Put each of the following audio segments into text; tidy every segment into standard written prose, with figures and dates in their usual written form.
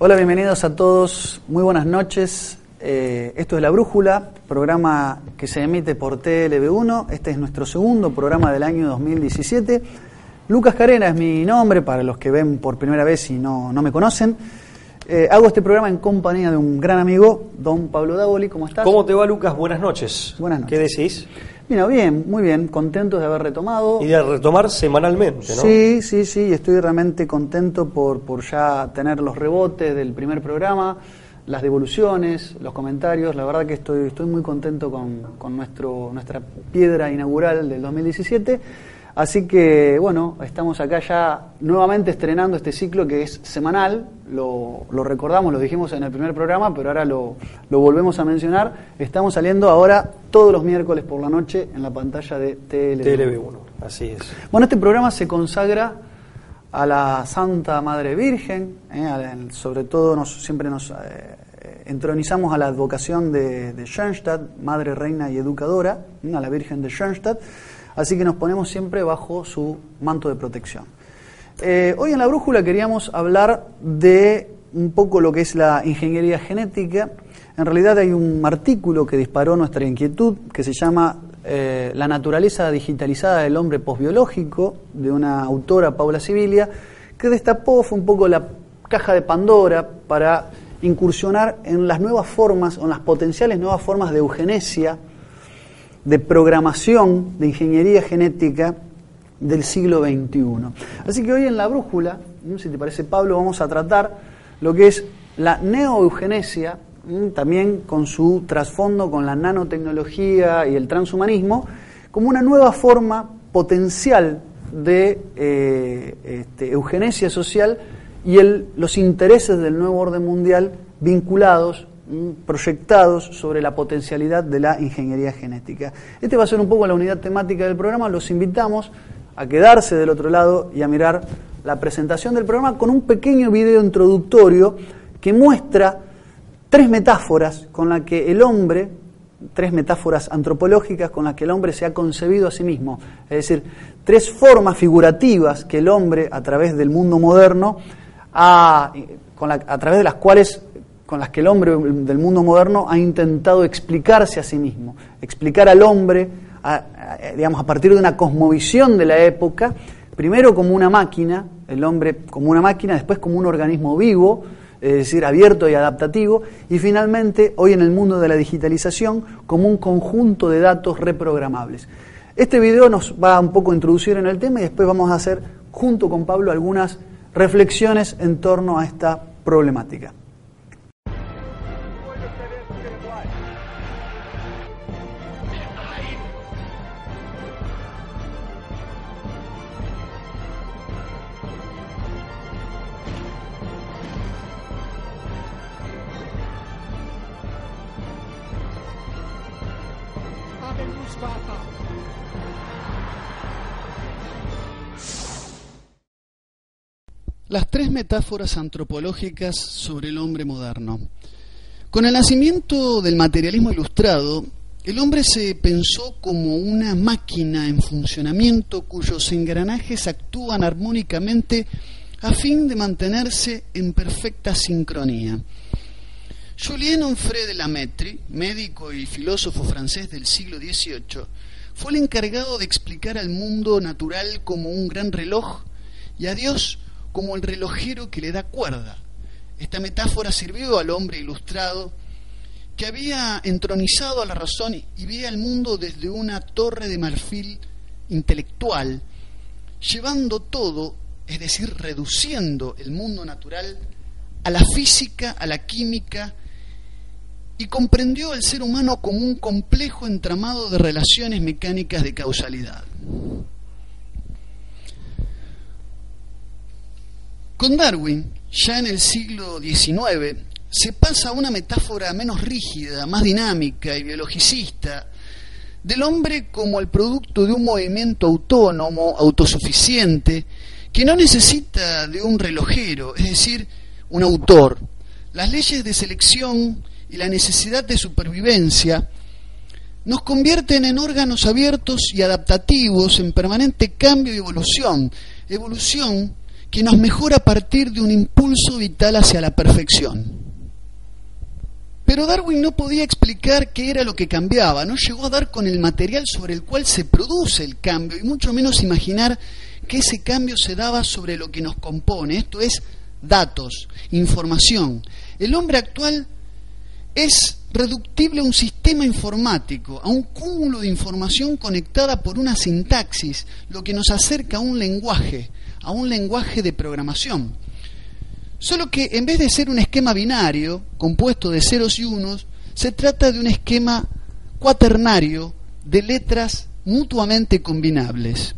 Hola, bienvenidos a todos, muy buenas noches. Esto es La Brújula, programa que se emite por TLB1. Este es nuestro segundo programa del año 2017. Lucas Carena es mi nombre, para los que ven por primera vez y no me conocen. Hago este programa en compañía de un gran amigo, don Pablo Davoli. ¿Cómo estás? ¿Cómo te va, Lucas? Buenas noches. Buenas noches. ¿Qué decís? Mira, bien, muy bien, contentos de haber retomado. Y de retomar semanalmente, ¿no? Sí, estoy realmente contento por ya tener los rebotes del primer programa, las devoluciones, los comentarios. La verdad que estoy muy contento con nuestra piedra inaugural del 2017. Así que, bueno, estamos acá ya nuevamente estrenando este ciclo que es semanal. Lo recordamos, lo dijimos en el primer programa, pero ahora lo volvemos a mencionar. Estamos saliendo ahora todos los miércoles por la noche en la pantalla de TLB1. Así es. Bueno, este programa se consagra a la Santa Madre Virgen. Sobre todo siempre nos entronizamos a la advocación de Schoenstatt, Madre, Reina y Educadora, a la Virgen de Schoenstatt. Así que nos ponemos siempre bajo su manto de protección. Hoy en La Brújula queríamos hablar de un poco lo que es la ingeniería genética. En realidad hay un artículo que disparó nuestra inquietud que se llama La naturaleza digitalizada del hombre posbiológico, de una autora, Paula Sibilia, que destapó, fue un poco la caja de Pandora para incursionar en las nuevas formas, o en las potenciales nuevas formas de eugenesia, de programación, de ingeniería genética del siglo XXI. Así que hoy en La Brújula, si te parece, Pablo, vamos a tratar lo que es la neoeugenesia, también con su trasfondo con la nanotecnología y el transhumanismo, como una nueva forma potencial de eugenesia social y los intereses del nuevo orden mundial vinculados, proyectados sobre la potencialidad de la ingeniería genética. Este va a ser un poco la unidad temática del programa. Los invitamos a quedarse del otro lado y a mirar la presentación del programa con un pequeño video introductorio que muestra tres metáforas antropológicas con las que el hombre se ha concebido a sí mismo. Es decir, tres formas figurativas que el hombre, a través del mundo moderno, con las que el hombre del mundo moderno ha intentado explicarse a sí mismo, explicar al hombre, a partir de una cosmovisión de la época, primero como una máquina, el hombre como una máquina, después como un organismo vivo, es decir, abierto y adaptativo, y finalmente, hoy en el mundo de la digitalización, como un conjunto de datos reprogramables. Este video nos va un poco a introducir en el tema y después vamos a hacer, junto con Pablo, algunas reflexiones en torno a esta problemática. Las tres metáforas antropológicas sobre el hombre moderno. Con el nacimiento del materialismo ilustrado, el hombre se pensó como una máquina en funcionamiento cuyos engranajes actúan armónicamente a fin de mantenerse en perfecta sincronía. Julien Onfray de Lamettrie, médico y filósofo francés del siglo XVIII, fue el encargado de explicar al mundo natural como un gran reloj y a Dios como el relojero que le da cuerda. Esta metáfora sirvió al hombre ilustrado que había entronizado a la razón y veía el mundo desde una torre de marfil intelectual, llevando todo, es decir, reduciendo el mundo natural a la física, a la química, y comprendió al ser humano como un complejo entramado de relaciones mecánicas de causalidad. Con Darwin, ya en el siglo XIX, se pasa a una metáfora menos rígida, más dinámica y biologicista, del hombre como el producto de un movimiento autónomo, autosuficiente, que no necesita de un relojero, es decir, un autor. Las leyes de selección y la necesidad de supervivencia nos convierten en órganos abiertos y adaptativos en permanente cambio y evolución que nos mejora a partir de un impulso vital hacia la perfección. Pero Darwin no podía explicar qué era lo que cambiaba, no llegó a dar con el material sobre el cual se produce el cambio, y mucho menos imaginar que ese cambio se daba sobre lo que nos compone, esto es, datos, información. El hombre actual es reductible a un sistema informático, a un cúmulo de información conectada por una sintaxis, lo que nos acerca a un lenguaje de programación. Solo que en vez de ser un esquema binario, compuesto de ceros y unos, se trata de un esquema cuaternario de letras mutuamente combinables.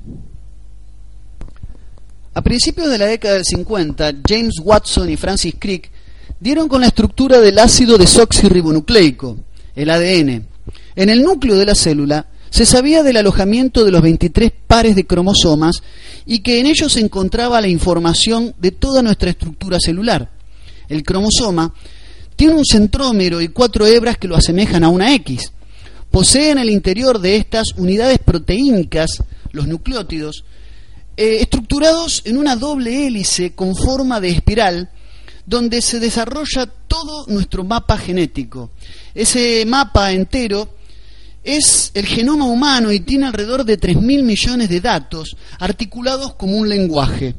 A principios de la década del 50, James Watson y Francis Crick dieron con la estructura del ácido desoxirribonucleico, el ADN. En el núcleo de la célula se sabía del alojamiento de los 23 pares de cromosomas y que en ellos se encontraba la información de toda nuestra estructura celular. El cromosoma tiene un centrómero y 4 hebras que lo asemejan a una X. Posee en el interior de estas unidades proteínicas, los nucleótidos, estructurados en una doble hélice con forma de espiral, donde se desarrolla todo nuestro mapa genético. Ese mapa entero es el genoma humano y tiene alrededor de 3.000 millones de datos articulados como un lenguaje.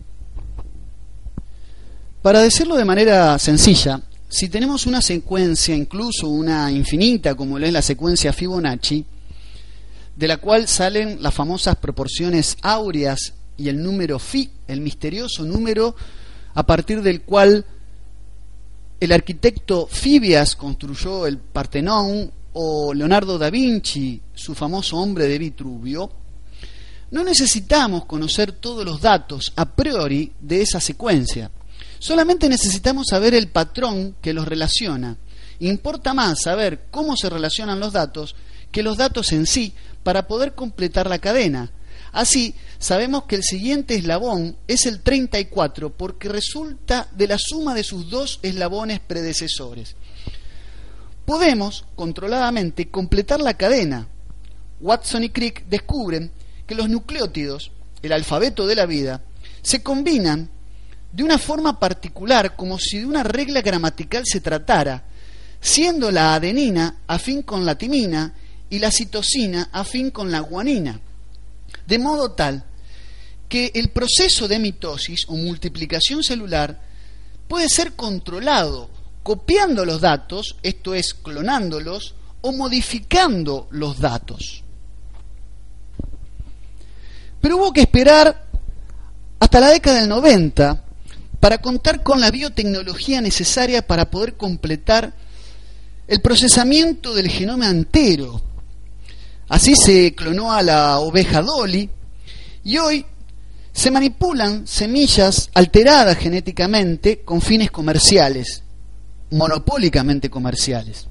Para decirlo de manera sencilla, si tenemos una secuencia, incluso una infinita, como lo es la secuencia Fibonacci, de la cual salen las famosas proporciones áureas y el número Phi, el misterioso número a partir del cual el arquitecto Fibias construyó el Partenón, o Leonardo da Vinci, su famoso hombre de Vitruvio, no necesitamos conocer todos los datos a priori de esa secuencia. Solamente necesitamos saber el patrón que los relaciona. Importa más saber cómo se relacionan los datos que los datos en sí para poder completar la cadena. Así, sabemos que el siguiente eslabón es el 34 porque resulta de la suma de sus 2 eslabones predecesores. Podemos, controladamente, completar la cadena. Watson y Crick descubren que los nucleótidos, el alfabeto de la vida, se combinan de una forma particular, como si de una regla gramatical se tratara, siendo la adenina afín con la timina y la citosina afín con la guanina, de modo tal que el proceso de mitosis o multiplicación celular puede ser controlado copiando los datos, esto es, clonándolos, o modificando los datos. Pero hubo que esperar hasta la década del 90 para contar con la biotecnología necesaria para poder completar el procesamiento del genoma entero. Así se clonó a la oveja Dolly y hoy se manipulan semillas alteradas genéticamente con fines comerciales, monopólicamente comerciales.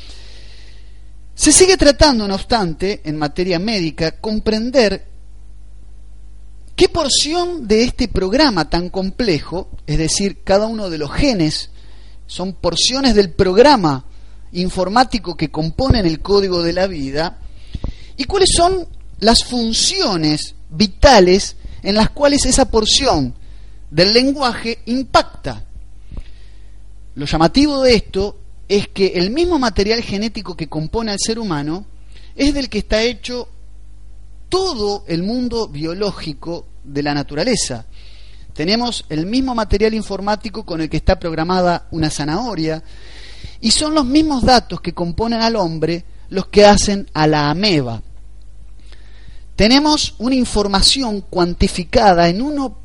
Se sigue tratando, no obstante, en materia médica, comprender qué porción de este programa tan complejo, es decir, cada uno de los genes, son porciones del programa informático que componen el código de la vida, y cuáles son las funciones vitales en las cuales esa porción del lenguaje impacta. Lo llamativo de esto es que el mismo material genético que compone al ser humano es del que está hecho todo el mundo biológico de la naturaleza. Tenemos el mismo material informático con el que está programada una zanahoria y son los mismos datos que componen al hombre los que hacen a la ameba. Tenemos una información cuantificada en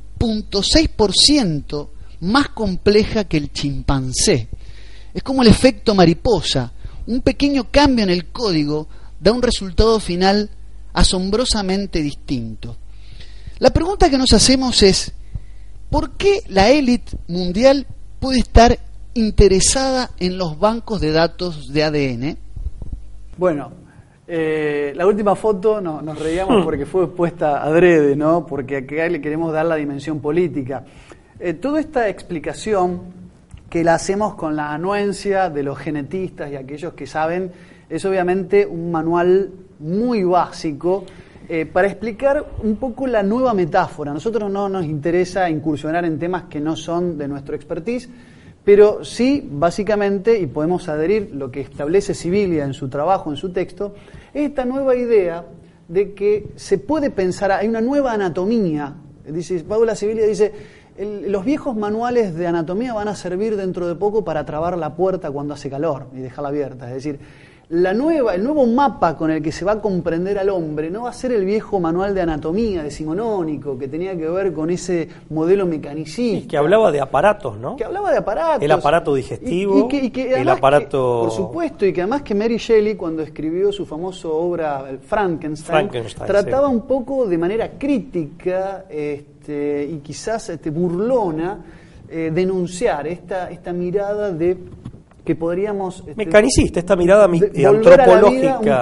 1.6% más compleja que el chimpancé. Es como el efecto mariposa. Un pequeño cambio en el código da un resultado final asombrosamente distinto. La pregunta que nos hacemos es: ¿por qué la élite mundial puede estar interesada en los bancos de datos de ADN? Bueno, la última foto nos reíamos porque fue puesta adrede, ¿no? Porque acá le queremos dar la dimensión política. Toda esta explicación que la hacemos con la anuencia de los genetistas y aquellos que saben es obviamente un manual muy básico para explicar un poco la nueva metáfora. A nosotros no nos interesa incursionar en temas que no son de nuestro expertise, pero sí, básicamente, y podemos adherir lo que establece Sibilia en su trabajo, en su texto, es esta nueva idea de que se puede pensar, hay una nueva anatomía. Dice, Paula Sibilia dice, los viejos manuales de anatomía van a servir dentro de poco para trabar la puerta cuando hace calor y dejarla abierta. Es decir, el nuevo mapa con el que se va a comprender al hombre no va a ser el viejo manual de anatomía decimonónico que tenía que ver con ese modelo mecanicista. Que hablaba de aparatos, ¿no? Que hablaba de aparatos. El aparato digestivo, el aparato... por supuesto, y que además que Mary Shelley, cuando escribió su famosa obra Frankenstein trataba un poco de manera crítica y quizás burlona denunciar esta mirada de que podríamos mecanicista, esta mirada volver antropológica, a la vida un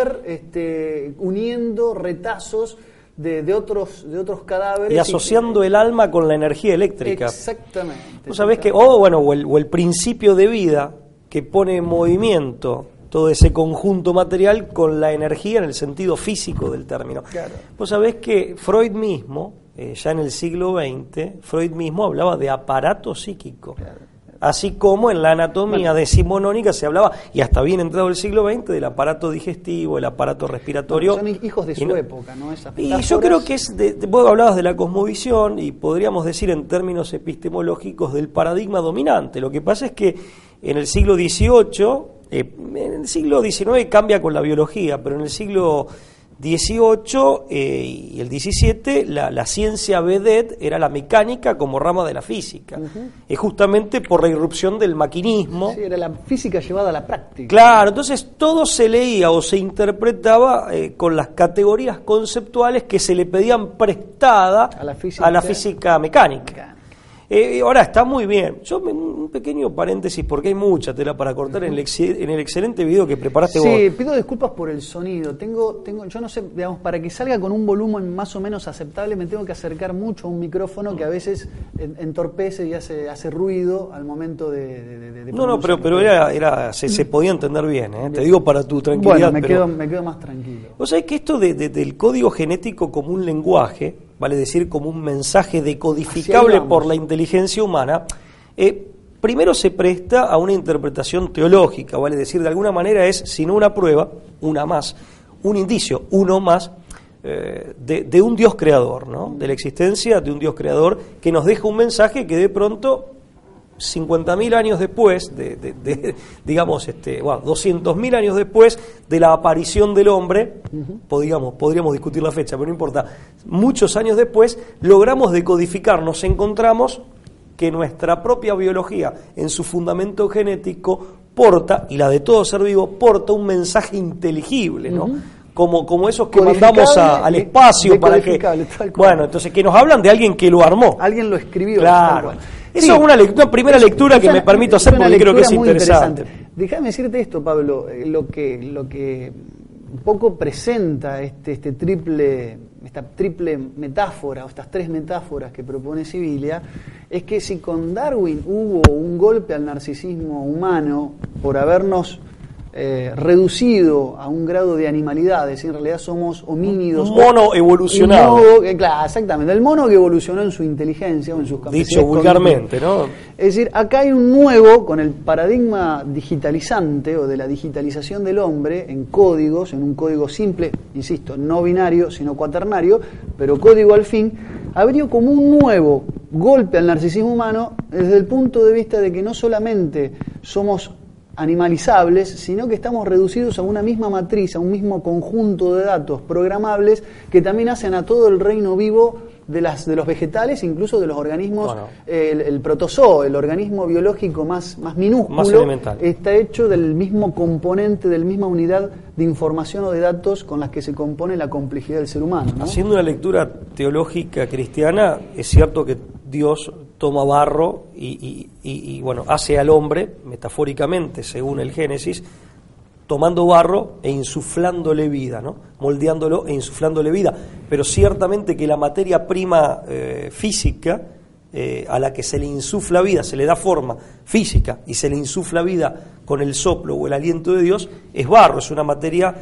cadáver uniendo retazos de otros cadáveres y asociando el alma con la energía eléctrica. Exactamente. Vos sabés que o el principio de vida que pone en movimiento todo ese conjunto material con la energía en el sentido físico del término. Claro. Vos sabés que Freud mismo, ya en el siglo XX, Freud mismo hablaba de aparato psíquico. Claro. Así como en la anatomía decimonónica se hablaba, y hasta bien entrado el siglo XX, del aparato digestivo, el aparato respiratorio. Son hijos de su época, ¿no? Y yo creo que vos hablabas de la cosmovisión, y podríamos decir en términos epistemológicos del paradigma dominante. Lo que pasa es que en el siglo XVIII, en el siglo XIX cambia con la biología, pero en el siglo XVIII y el XVII la ciencia vedette era la mecánica como rama de la física. Justamente por la irrupción del maquinismo. Sí, era la física llevada a la práctica. Claro, entonces todo se leía o se interpretaba con las categorías conceptuales que se le pedían prestada a la física mecánica. Ahora está muy bien. Yo un pequeño paréntesis porque hay mucha tela para cortar en el excelente video que preparaste vos. Sí, pido disculpas por el sonido. Yo no sé, digamos, para que salga con un volumen más o menos aceptable me tengo que acercar mucho a un micrófono que a veces entorpece y hace ruido al momento de No, pero se podía entender bien, ¿eh? Te digo para tu tranquilidad. Bueno, me quedo más tranquilo. Vos sabés que esto del código genético como un lenguaje, vale decir como un mensaje decodificable por la inteligencia humana, primero se presta a una interpretación teológica, vale decir, de alguna manera es, si no una prueba, una más, un indicio, uno más, de un Dios creador, ¿no? De la existencia de un Dios creador que nos deja un mensaje que de pronto 50.000 años después, digamos, 200.000 años después de la aparición del hombre, podríamos discutir la fecha, pero no importa, muchos años después, logramos decodificar, nos encontramos que nuestra propia biología, en su fundamento genético, porta, y la de todo ser vivo, porta un mensaje inteligible, ¿no? Como esos que mandamos al espacio para que... Bueno, entonces, que nos hablan de alguien que lo armó. Alguien lo escribió. Claro. Eso es una primera lectura que me permito hacer porque creo que es interesante. Déjame decirte esto, Pablo, lo que un poco presenta esta triple metáfora, o estas tres metáforas que propone Sibilia, es que si con Darwin hubo un golpe al narcisismo humano por habernos reducido a un grado de animalidad, es decir, en realidad somos homínidos. Un mono evolucionado. Claro, exactamente, el mono que evolucionó en su inteligencia o en sus capacidades. Dicho vulgarmente, ¿no? Es decir, acá hay un nuevo, con el paradigma digitalizante o de la digitalización del hombre en códigos, en un código simple, insisto, no binario, sino cuaternario, pero código al fin, habría como un nuevo golpe al narcisismo humano desde el punto de vista de que no solamente somos animalizables, sino que estamos reducidos a una misma matriz, a un mismo conjunto de datos programables que también hacen a todo el reino vivo de los vegetales, incluso de los organismos, el protozoo, el organismo biológico más minúsculo, más elemental, está hecho del mismo componente, de la misma unidad de información o de datos con las que se compone la complejidad del ser humano, ¿no? Haciendo una lectura teológica cristiana, es cierto que Dios toma barro y bueno, hace al hombre, metafóricamente, según el Génesis, tomando barro e insuflándole vida, ¿no? Moldeándolo e insuflándole vida. Pero ciertamente que la materia prima física, a la que se le insufla vida, se le da forma física y se le insufla vida con el soplo o el aliento de Dios, es barro, es una materia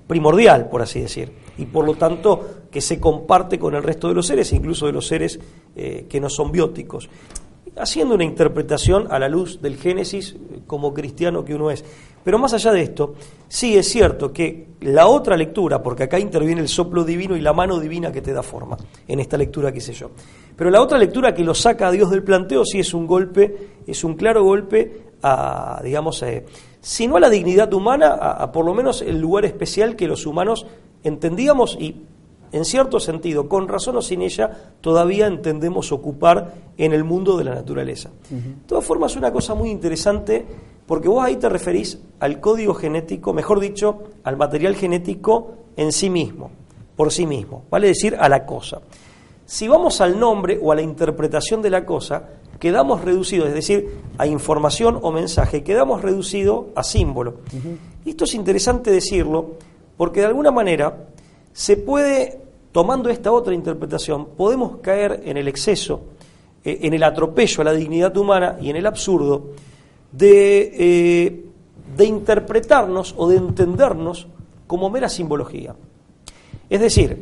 primordial, por así decir, y por lo tanto que se comparte con el resto de los seres, incluso de los seres que no son bióticos, haciendo una interpretación a la luz del Génesis como cristiano que uno es. Pero más allá de esto, sí es cierto que la otra lectura, porque acá interviene el soplo divino y la mano divina que te da forma, en esta lectura que hice yo, pero la otra lectura que lo saca a Dios del planteo sí es un golpe, es un claro golpe a, digamos, si no a la dignidad humana, a por lo menos el lugar especial que los humanos entendíamos y, en cierto sentido, con razón o sin ella, todavía entendemos ocupar en el mundo de la naturaleza. De todas formas, una cosa muy interesante, porque vos ahí te referís al código genético, mejor dicho, al material genético en sí mismo, por sí mismo, vale decir, a la cosa. Si vamos al nombre o a la interpretación de la cosa, quedamos reducidos, es decir, a información o mensaje, quedamos reducidos a símbolo. Y esto es interesante decirlo, porque de alguna manera se puede, tomando esta otra interpretación, podemos caer en el exceso, en el atropello a la dignidad humana y en el absurdo de interpretarnos o de entendernos como mera simbología. Es decir,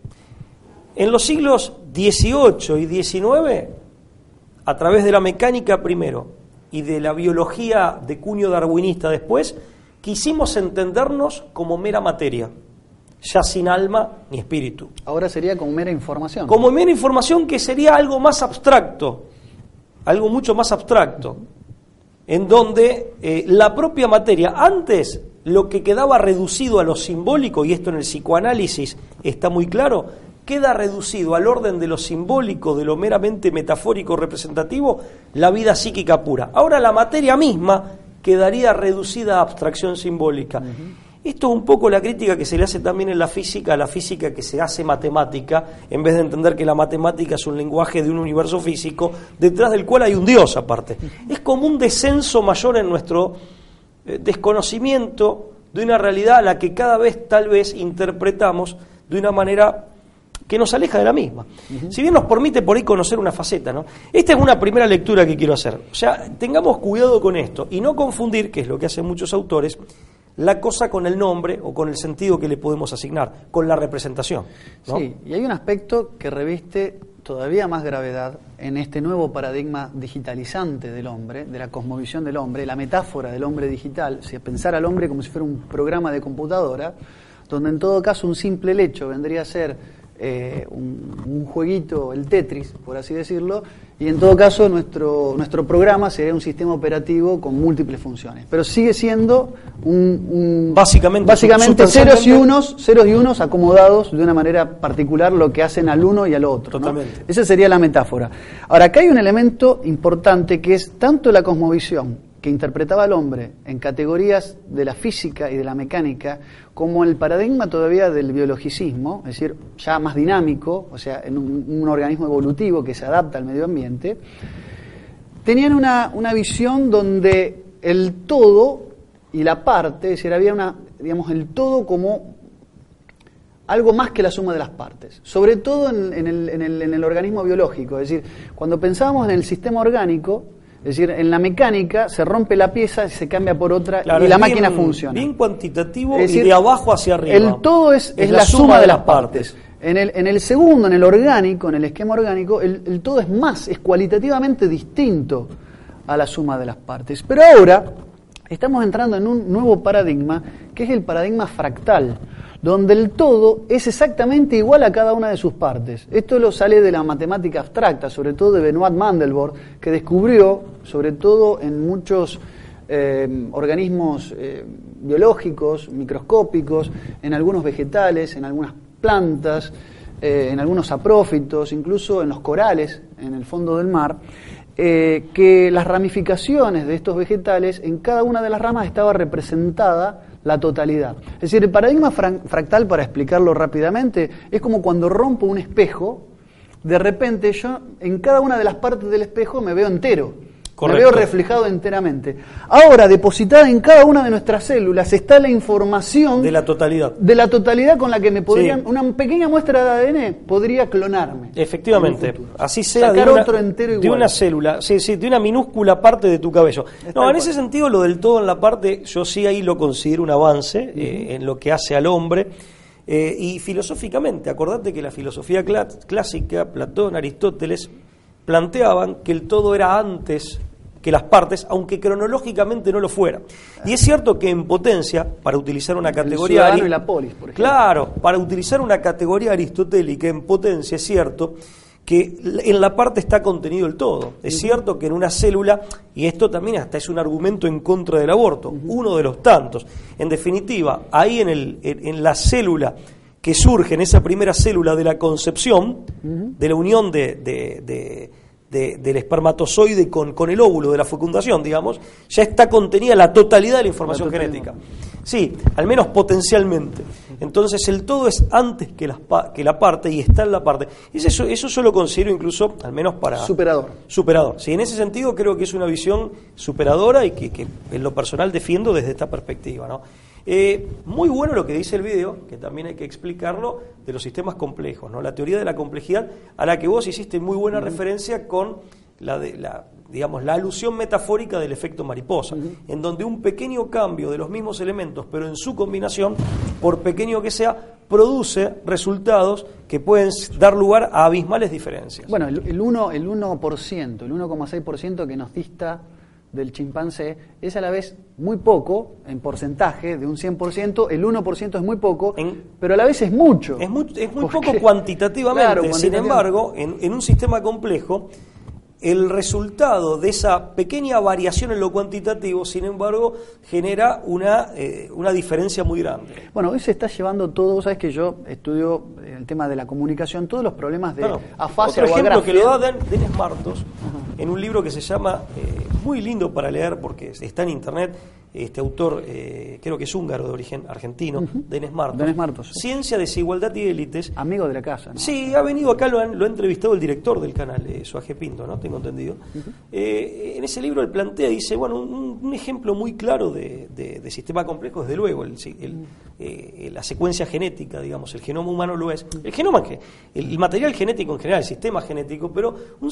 en los siglos XVIII y XIX, a través de la mecánica primero y de la biología de cuño darwinista después, quisimos entendernos como mera materia, ya sin alma ni espíritu. Ahora sería como mera información. Como mera información, que sería algo más abstracto, algo mucho más abstracto, en donde la propia materia, antes lo que quedaba reducido a lo simbólico, y esto en el psicoanálisis está muy claro, queda reducido al orden de lo simbólico, de lo meramente metafórico representativo, la vida psíquica pura. Ahora la materia misma quedaría reducida a abstracción simbólica. Esto es un poco la crítica que se le hace también en la física, a la física que se hace matemática, en vez de entender que la matemática es un lenguaje de un universo físico, detrás del cual hay un Dios aparte. Es como un descenso mayor en nuestro desconocimiento de una realidad a la que cada vez tal vez interpretamos de una manera que nos aleja de la misma. Si bien nos permite por ahí conocer una faceta, ¿no? Esta es una primera lectura que quiero hacer. O sea, tengamos cuidado con esto y no confundir, que es lo que hacen muchos autores, la cosa con el nombre o con el sentido que le podemos asignar, con la representación, ¿no? Sí, y hay un aspecto que reviste todavía más gravedad en este nuevo paradigma digitalizante del hombre, de la cosmovisión del hombre, la metáfora del hombre digital, si pensar al hombre como si fuera un programa de computadora, donde en todo caso un simple lecho vendría a ser un jueguito, el Tetris, por así decirlo, y en todo caso nuestro programa sería un sistema operativo con múltiples funciones, pero sigue siendo básicamente ceros y unos acomodados de una manera particular, lo que hacen al uno y al otro, ¿no? Esa sería la metáfora. Ahora, acá hay un elemento importante que es tanto la cosmovisión que interpretaba al hombre en categorías de la física y de la mecánica, como el paradigma todavía del biologicismo, es decir, ya más dinámico, o sea, en un organismo evolutivo que se adapta al medio ambiente, tenían una visión donde el todo y la parte, es decir, había el todo como algo más que la suma de las partes, sobre todo en el organismo biológico, es decir, cuando pensábamos en el sistema orgánico, es decir, en la mecánica se rompe la pieza y se cambia por otra, claro, y la máquina funciona. Bien cuantitativo, es decir, y de abajo hacia arriba. El todo es la suma de las partes. En el segundo, en el orgánico, en el esquema orgánico, el todo es cualitativamente distinto a la suma de las partes. Pero ahora estamos entrando en un nuevo paradigma, que es el paradigma fractal, donde el todo es exactamente igual a cada una de sus partes. Esto lo sale de la matemática abstracta, sobre todo de Benoit Mandelbrot, que descubrió, sobre todo en muchos organismos biológicos, microscópicos, en algunos vegetales, en algunas plantas, en algunos saprófitos, incluso en los corales, en el fondo del mar, que las ramificaciones de estos vegetales, en cada una de las ramas estaba representada la totalidad. Es decir, el paradigma fractal, para explicarlo rápidamente, es como cuando rompo un espejo, de repente yo en cada una de las partes del espejo me veo entero. Me veo reflejado enteramente. Ahora, depositada en cada una de nuestras células está la información de la totalidad. De la totalidad con la que me podrían, una pequeña muestra de ADN podría clonarme. Efectivamente, así sea sacar otro entero igual. De una célula, de una minúscula parte de tu cabello. No, en ese sentido lo del todo en la parte, yo sí ahí lo considero un avance en lo que hace al hombre. Y filosóficamente, acordate que la filosofía clásica, Platón, Aristóteles, planteaban que el todo era antes que las partes, aunque cronológicamente no lo fuera. Y es cierto que en potencia, para utilizar una categoría... El y la polis, por ejemplo. Claro, para utilizar una categoría aristotélica, en potencia es cierto que en la parte está contenido el todo. Es cierto que en una célula, y esto también hasta es un argumento en contra del aborto, uno de los tantos. En definitiva, ahí en la célula que surge, en esa primera célula de la concepción, de la unión del espermatozoide con el óvulo, de la fecundación, digamos, ya está contenida la totalidad de la información genética. Sí, al menos potencialmente. Entonces el todo es antes que la parte y está en la parte. Eso yo lo considero incluso, al menos para... Superador. Sí, en ese sentido creo que es una visión superadora y que en lo personal defiendo desde esta perspectiva, ¿no? Muy bueno lo que dice el video, que también hay que explicarlo, de los sistemas complejos, ¿no? La teoría de la complejidad, a la que vos hiciste muy buena referencia con la alusión metafórica del efecto mariposa, en donde un pequeño cambio de los mismos elementos, pero en su combinación, por pequeño que sea, produce resultados que pueden dar lugar a abismales diferencias. Bueno, el 1%, el 1,6% que nos dista del chimpancé es a la vez muy poco en porcentaje, de un 100%, el 1% es muy poco, pero a la vez es mucho. Es muy poco cuantitativamente, claro, sin embargo, en un sistema complejo, el resultado de esa pequeña variación en lo cuantitativo, sin embargo, genera una diferencia muy grande. Bueno, hoy se está llevando todo, vos sabés que yo estudio el tema de la comunicación, todos los problemas de afasia o agrafia. Otro ejemplo que lo da Denis Martos, en un libro que se llama, muy lindo para leer porque está en internet, este autor, creo que es húngaro de origen argentino, Denis Martos, sí. Ciencia, Desigualdad y Élites. Amigo de la casa, ¿no? Sí, ha venido acá, lo ha entrevistado el director del canal, Suaje Pinto, ¿no? Tengo entendido. En ese libro él plantea, dice, bueno, un ejemplo muy claro de sistema complejo, desde luego, la secuencia genética, digamos, el genoma humano lo es. El genoma, el material genético en general, el sistema genético, pero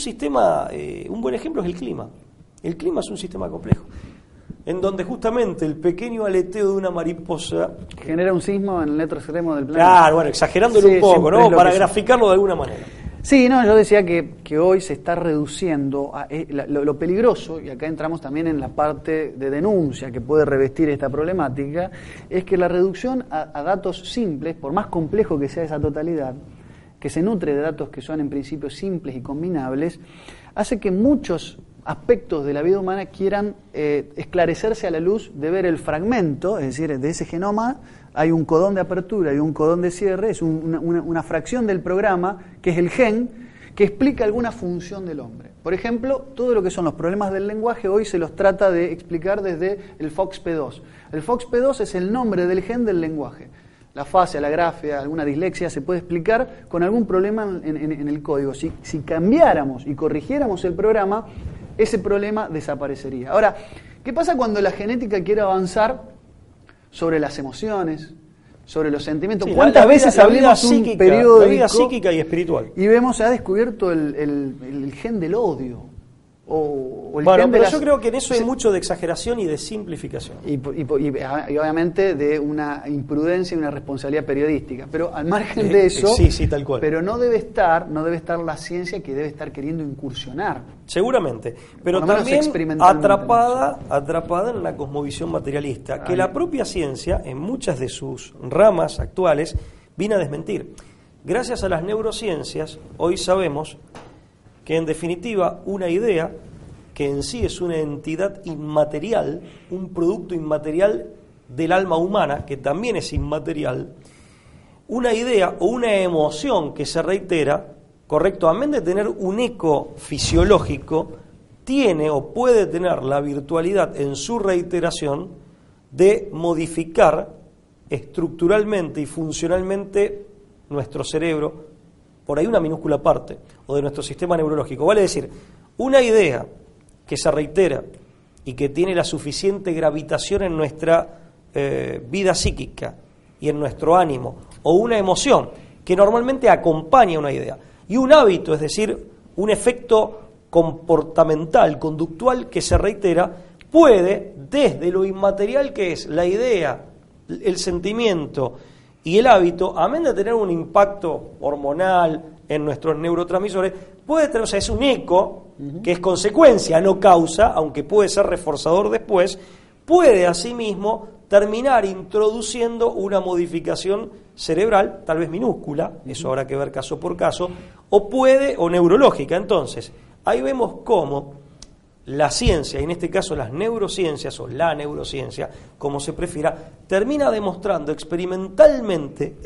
un buen ejemplo es el clima. El clima es un sistema complejo, en donde justamente el pequeño aleteo de una mariposa genera un sismo en el otro extremo del planeta. Claro, bueno, exagerándolo un poco, ¿no? Para graficarlo de alguna manera. Sí, no, yo decía que hoy se está reduciendo lo peligroso, y acá entramos también en la parte de denuncia que puede revestir esta problemática, es que la reducción a datos simples, por más complejo que sea esa totalidad, que se nutre de datos que son en principio simples y combinables, hace que muchos aspectos de la vida humana quieran esclarecerse a la luz de ver el fragmento, es decir, de ese genoma hay un codón de apertura y un codón de cierre, es una fracción del programa, que es el gen, que explica alguna función del hombre. Por ejemplo, todo lo que son los problemas del lenguaje hoy se los trata de explicar desde el FOXP2. El FOXP2 es el nombre del gen del lenguaje. La afasia, la grafia, alguna dislexia se puede explicar con algún problema en el código. Si cambiáramos y corrigiéramos el programa, ese problema desaparecería. Ahora, ¿qué pasa cuando la genética quiere avanzar sobre las emociones, sobre los sentimientos? Sí, ¿Cuántas veces abrimos un periódico? La vida psíquica y espiritual. Y vemos, se ha descubierto el gen del odio. O el bueno, gen de pero yo creo que en eso hay mucho de exageración y de simplificación. Y obviamente de una imprudencia y una responsabilidad periodística. Pero al margen de eso, sí, tal cual. Pero no debe estar la ciencia que debe estar queriendo incursionar. Seguramente, pero también atrapada en la cosmovisión materialista, que la propia ciencia, en muchas de sus ramas actuales, viene a desmentir. Gracias a las neurociencias, hoy sabemos que en definitiva una idea, que en sí es una entidad inmaterial, un producto inmaterial del alma humana, que también es inmaterial, una idea o una emoción que se reitera, correcto, amén de tener un eco fisiológico, tiene o puede tener la virtualidad en su reiteración de modificar estructuralmente y funcionalmente nuestro cerebro, por ahí una minúscula parte, o de nuestro sistema neurológico. Vale decir, una idea que se reitera y que tiene la suficiente gravitación en nuestra vida psíquica y en nuestro ánimo, o una emoción que normalmente acompaña una idea, y un hábito, es decir, un efecto comportamental, conductual que se reitera, puede, desde lo inmaterial que es la idea, el sentimiento y el hábito, amén de tener un impacto hormonal en nuestros neurotransmisores, puede tener, o sea, es un eco que es consecuencia, no causa, aunque puede ser reforzador después, puede asimismo terminar introduciendo una modificación cerebral, tal vez minúscula, eso habrá que ver caso por caso, o neurológica. Entonces, ahí vemos cómo la ciencia, y en este caso las neurociencias o la neurociencia, como se prefiera, termina demostrando experimentalmente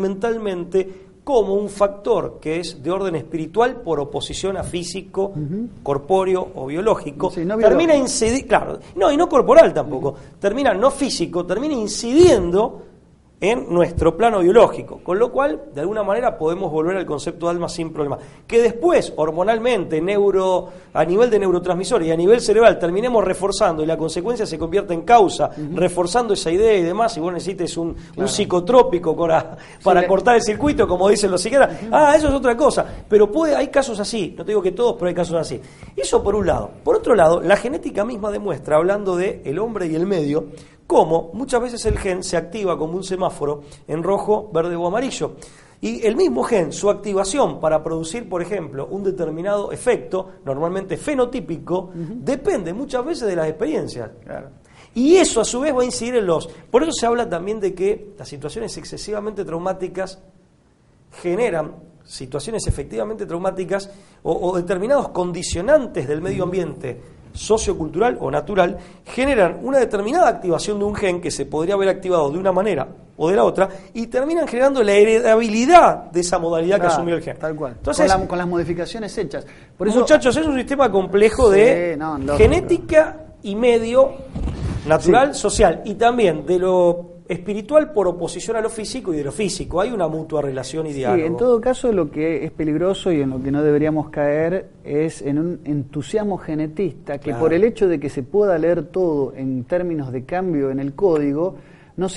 como un factor que es de orden espiritual por oposición a físico, corpóreo o biológico, sí, no termina incidiendo, claro, no, y no corporal tampoco, termina no físico, termina incidiendo en nuestro plano biológico, con lo cual, de alguna manera, podemos volver al concepto de alma sin problema. Que después, hormonalmente, a nivel de neurotransmisores y a nivel cerebral, terminemos reforzando y la consecuencia se convierte en causa, reforzando esa idea y demás, y vos necesites un psicotrópico para cortar el circuito, como dicen los psiquiatras, eso es otra cosa. Pero hay casos así, no te digo que todos, pero hay casos así. Eso por un lado. Por otro lado, la genética misma demuestra, hablando de el hombre y el medio, cómo muchas veces el gen se activa como un semáforo en rojo, verde o amarillo. Y el mismo gen, su activación para producir, por ejemplo, un determinado efecto, normalmente fenotípico, depende muchas veces de las experiencias. Claro. Y eso a su vez va a incidir en Por eso se habla también de que las situaciones excesivamente traumáticas generan situaciones efectivamente traumáticas o determinados condicionantes del medio ambiente sociocultural o natural generan una determinada activación de un gen que se podría haber activado de una manera o de la otra y terminan generando la heredabilidad de esa modalidad que asumió el gen. Tal cual. Entonces, con las modificaciones hechas. Por eso, muchachos, es un sistema complejo de genética y medio natural, social, y también de lo espiritual por oposición a lo físico y de lo físico. Hay una mutua relación y diálogo. Sí, en todo caso lo que es peligroso y en lo que no deberíamos caer es en un entusiasmo genetista que por el hecho de que se pueda leer todo en términos de cambio en el código, no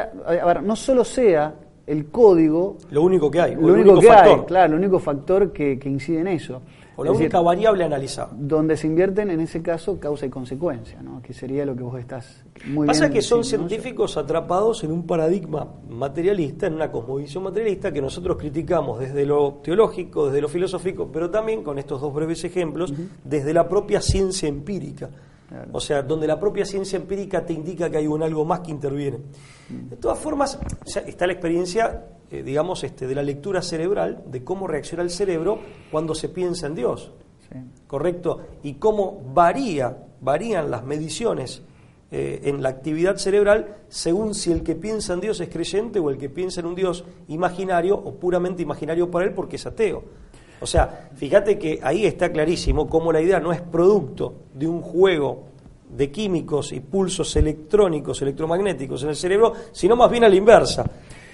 solo sea el código lo único que hay, lo único factor. Claro, el único factor que incide en eso. O la única variable analizada. Donde se invierten, en ese caso, causa y consecuencia, ¿no? Que sería lo que vos estás muy Pasa bien que son diciendo, científicos atrapados en un paradigma materialista, en una cosmovisión materialista que nosotros criticamos desde lo teológico, desde lo filosófico, pero también, con estos dos breves ejemplos, desde la propia ciencia empírica. Claro. O sea, donde la propia ciencia empírica te indica que hay algo más que interviene. De todas formas, está la experiencia, de la lectura cerebral, de cómo reacciona el cerebro cuando se piensa en Dios. Sí. ¿Correcto? Y cómo varían las mediciones en la actividad cerebral según si el que piensa en Dios es creyente o el que piensa en un Dios imaginario o puramente imaginario para él porque es ateo. O sea, fíjate que ahí está clarísimo cómo la idea no es producto de un juego de químicos y pulsos electrónicos, electromagnéticos en el cerebro, sino más bien a la inversa.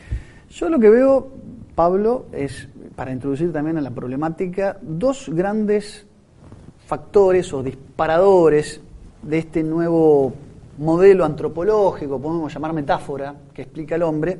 Yo lo que veo, Pablo, es, para introducir también a la problemática, dos grandes factores o disparadores de este nuevo modelo antropológico, podemos llamar metáfora, que explica al hombre,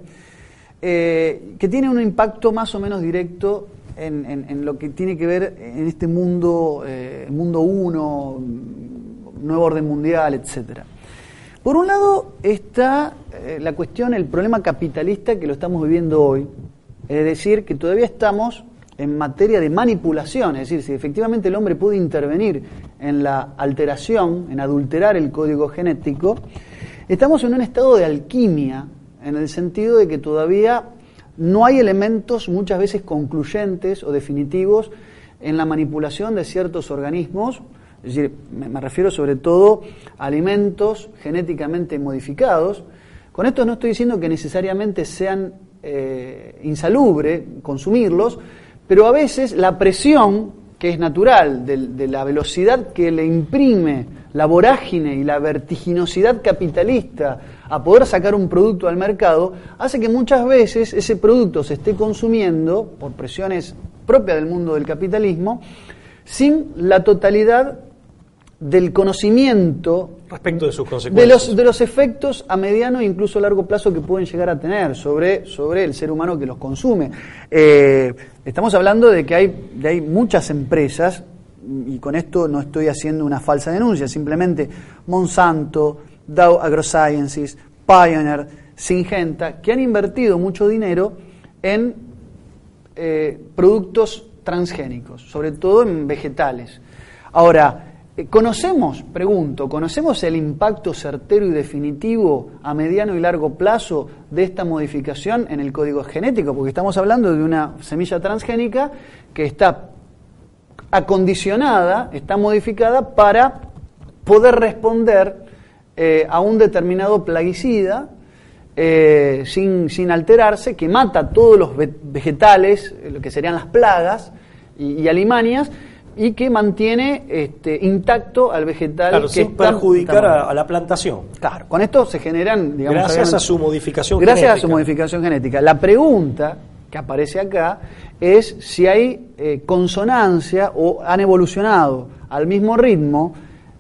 que tiene un impacto más o menos directo en lo que tiene que ver en este mundo, mundo uno, nuevo orden mundial, etcétera. Por un lado está la cuestión, el problema capitalista que lo estamos viviendo hoy, es decir, que todavía estamos en materia de manipulación, es decir, si efectivamente el hombre puede intervenir en la alteración, en adulterar el código genético, estamos en un estado de alquimia, en el sentido de que todavía no hay elementos muchas veces concluyentes o definitivos en la manipulación de ciertos organismos. Es decir, me refiero sobre todo a alimentos genéticamente modificados. Con esto no estoy diciendo que necesariamente sean insalubres consumirlos, pero a veces la presión que es natural de la velocidad que le imprime la vorágine y la vertiginosidad capitalista a poder sacar un producto al mercado, hace que muchas veces ese producto se esté consumiendo por presiones propias del mundo del capitalismo sin la totalidad del conocimiento respecto de sus consecuencias, de los efectos a mediano e incluso a largo plazo que pueden llegar a tener sobre el ser humano que los consume. Estamos hablando de que hay muchas empresas, y con esto no estoy haciendo una falsa denuncia, simplemente Monsanto, Dow AgroSciences, Pioneer, Syngenta, que han invertido mucho dinero en productos transgénicos, sobre todo en vegetales. Ahora, ¿conocemos el impacto certero y definitivo a mediano y largo plazo de esta modificación en el código genético? Porque estamos hablando de una semilla transgénica que está acondicionada, está modificada para poder responder a un determinado plaguicida sin alterarse, que mata todos los vegetales, lo que serían las plagas y alimañas, y que mantiene intacto al vegetal. Claro, sin perjudicar a la plantación. Claro, con esto se generan, digamos, gracias a su modificación genética. La pregunta que aparece acá es si hay consonancia o han evolucionado al mismo ritmo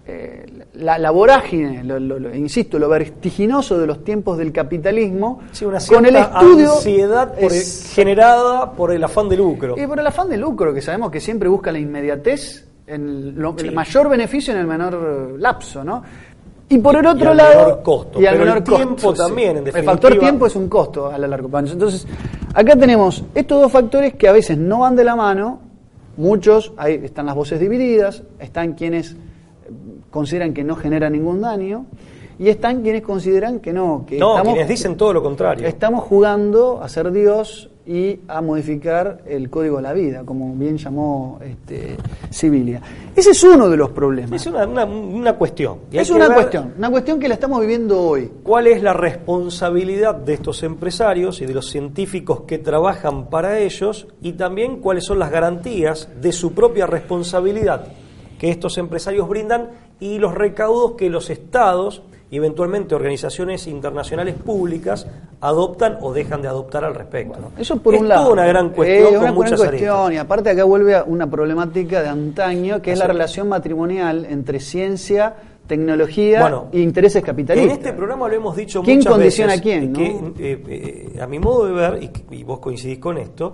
la vorágine, insisto, lo vertiginoso de los tiempos del capitalismo, sí, una con el estudio, ansiedad generada por el afán de lucro. Y por el afán de lucro, que sabemos que siempre busca la inmediatez, el mayor beneficio en el menor lapso, ¿no? Y por el otro lado, menor costo. Y al pero menor el tiempo costo, también, sí. en definitiva. El factor tiempo es un costo a la largo plazo. Entonces, acá tenemos estos dos factores que a veces no van de la mano. Muchos, ahí están las voces divididas, están quienes consideran que no genera ningún daño, y están quienes consideran que no. Quienes dicen todo lo contrario. Estamos jugando a ser Dios y a modificar el código de la vida, como bien llamó Sibilia. Ese es uno de los problemas. Es una cuestión. Es una cuestión que la estamos viviendo hoy. ¿Cuál es la responsabilidad de estos empresarios y de los científicos que trabajan para ellos? Y también cuáles son las garantías de su propia responsabilidad que estos empresarios brindan y los recaudos que los estados y eventualmente organizaciones internacionales públicas adoptan o dejan de adoptar al respecto. Bueno, eso por un lado. Es toda una gran cuestión con muchas aristas. Y aparte acá vuelve a una problemática de antaño, que es la relación matrimonial entre ciencia, tecnología e intereses capitalistas. En este programa lo hemos dicho muchas veces. ¿Quién condiciona a quién? Que, a mi modo de ver, y vos coincidís con esto,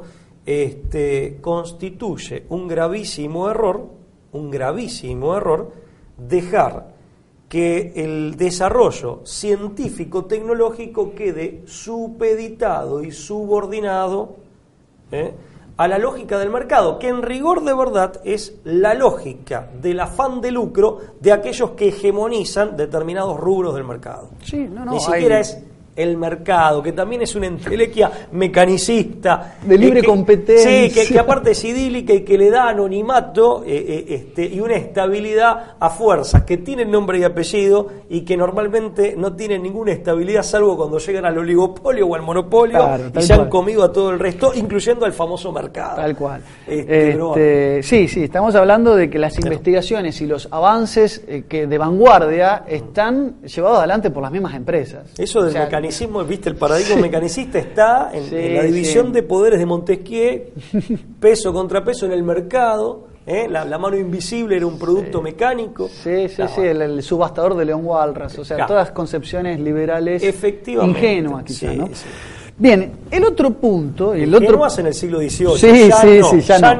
constituye un gravísimo error dejar que el desarrollo científico-tecnológico quede supeditado y subordinado a la lógica del mercado, que en rigor de verdad es la lógica del afán de lucro de aquellos que hegemonizan determinados rubros del mercado. Sí, Ni siquiera es el mercado, que también es una entelequia mecanicista de libre competencia, que aparte es idílica y que le da anonimato y una estabilidad a fuerzas que tienen nombre y apellido y que normalmente no tienen ninguna estabilidad salvo cuando llegan al oligopolio o al monopolio, claro, y se han comido a todo el resto, incluyendo al famoso mercado. Tal cual. Sí, estamos hablando de que las investigaciones y los avances que de vanguardia están llevados adelante por las mismas empresas. Eso del mecanismo, ¿viste? El paradigma mecanicista está en la división de poderes de Montesquieu, peso contra peso en el mercado. La mano invisible era un producto mecánico. El subastador de León Walras. O sea, todas concepciones liberales ingenuas, quizás, ¿no? Sí. Bien, el otro punto... Ingenuas en el siglo XVIII. Ya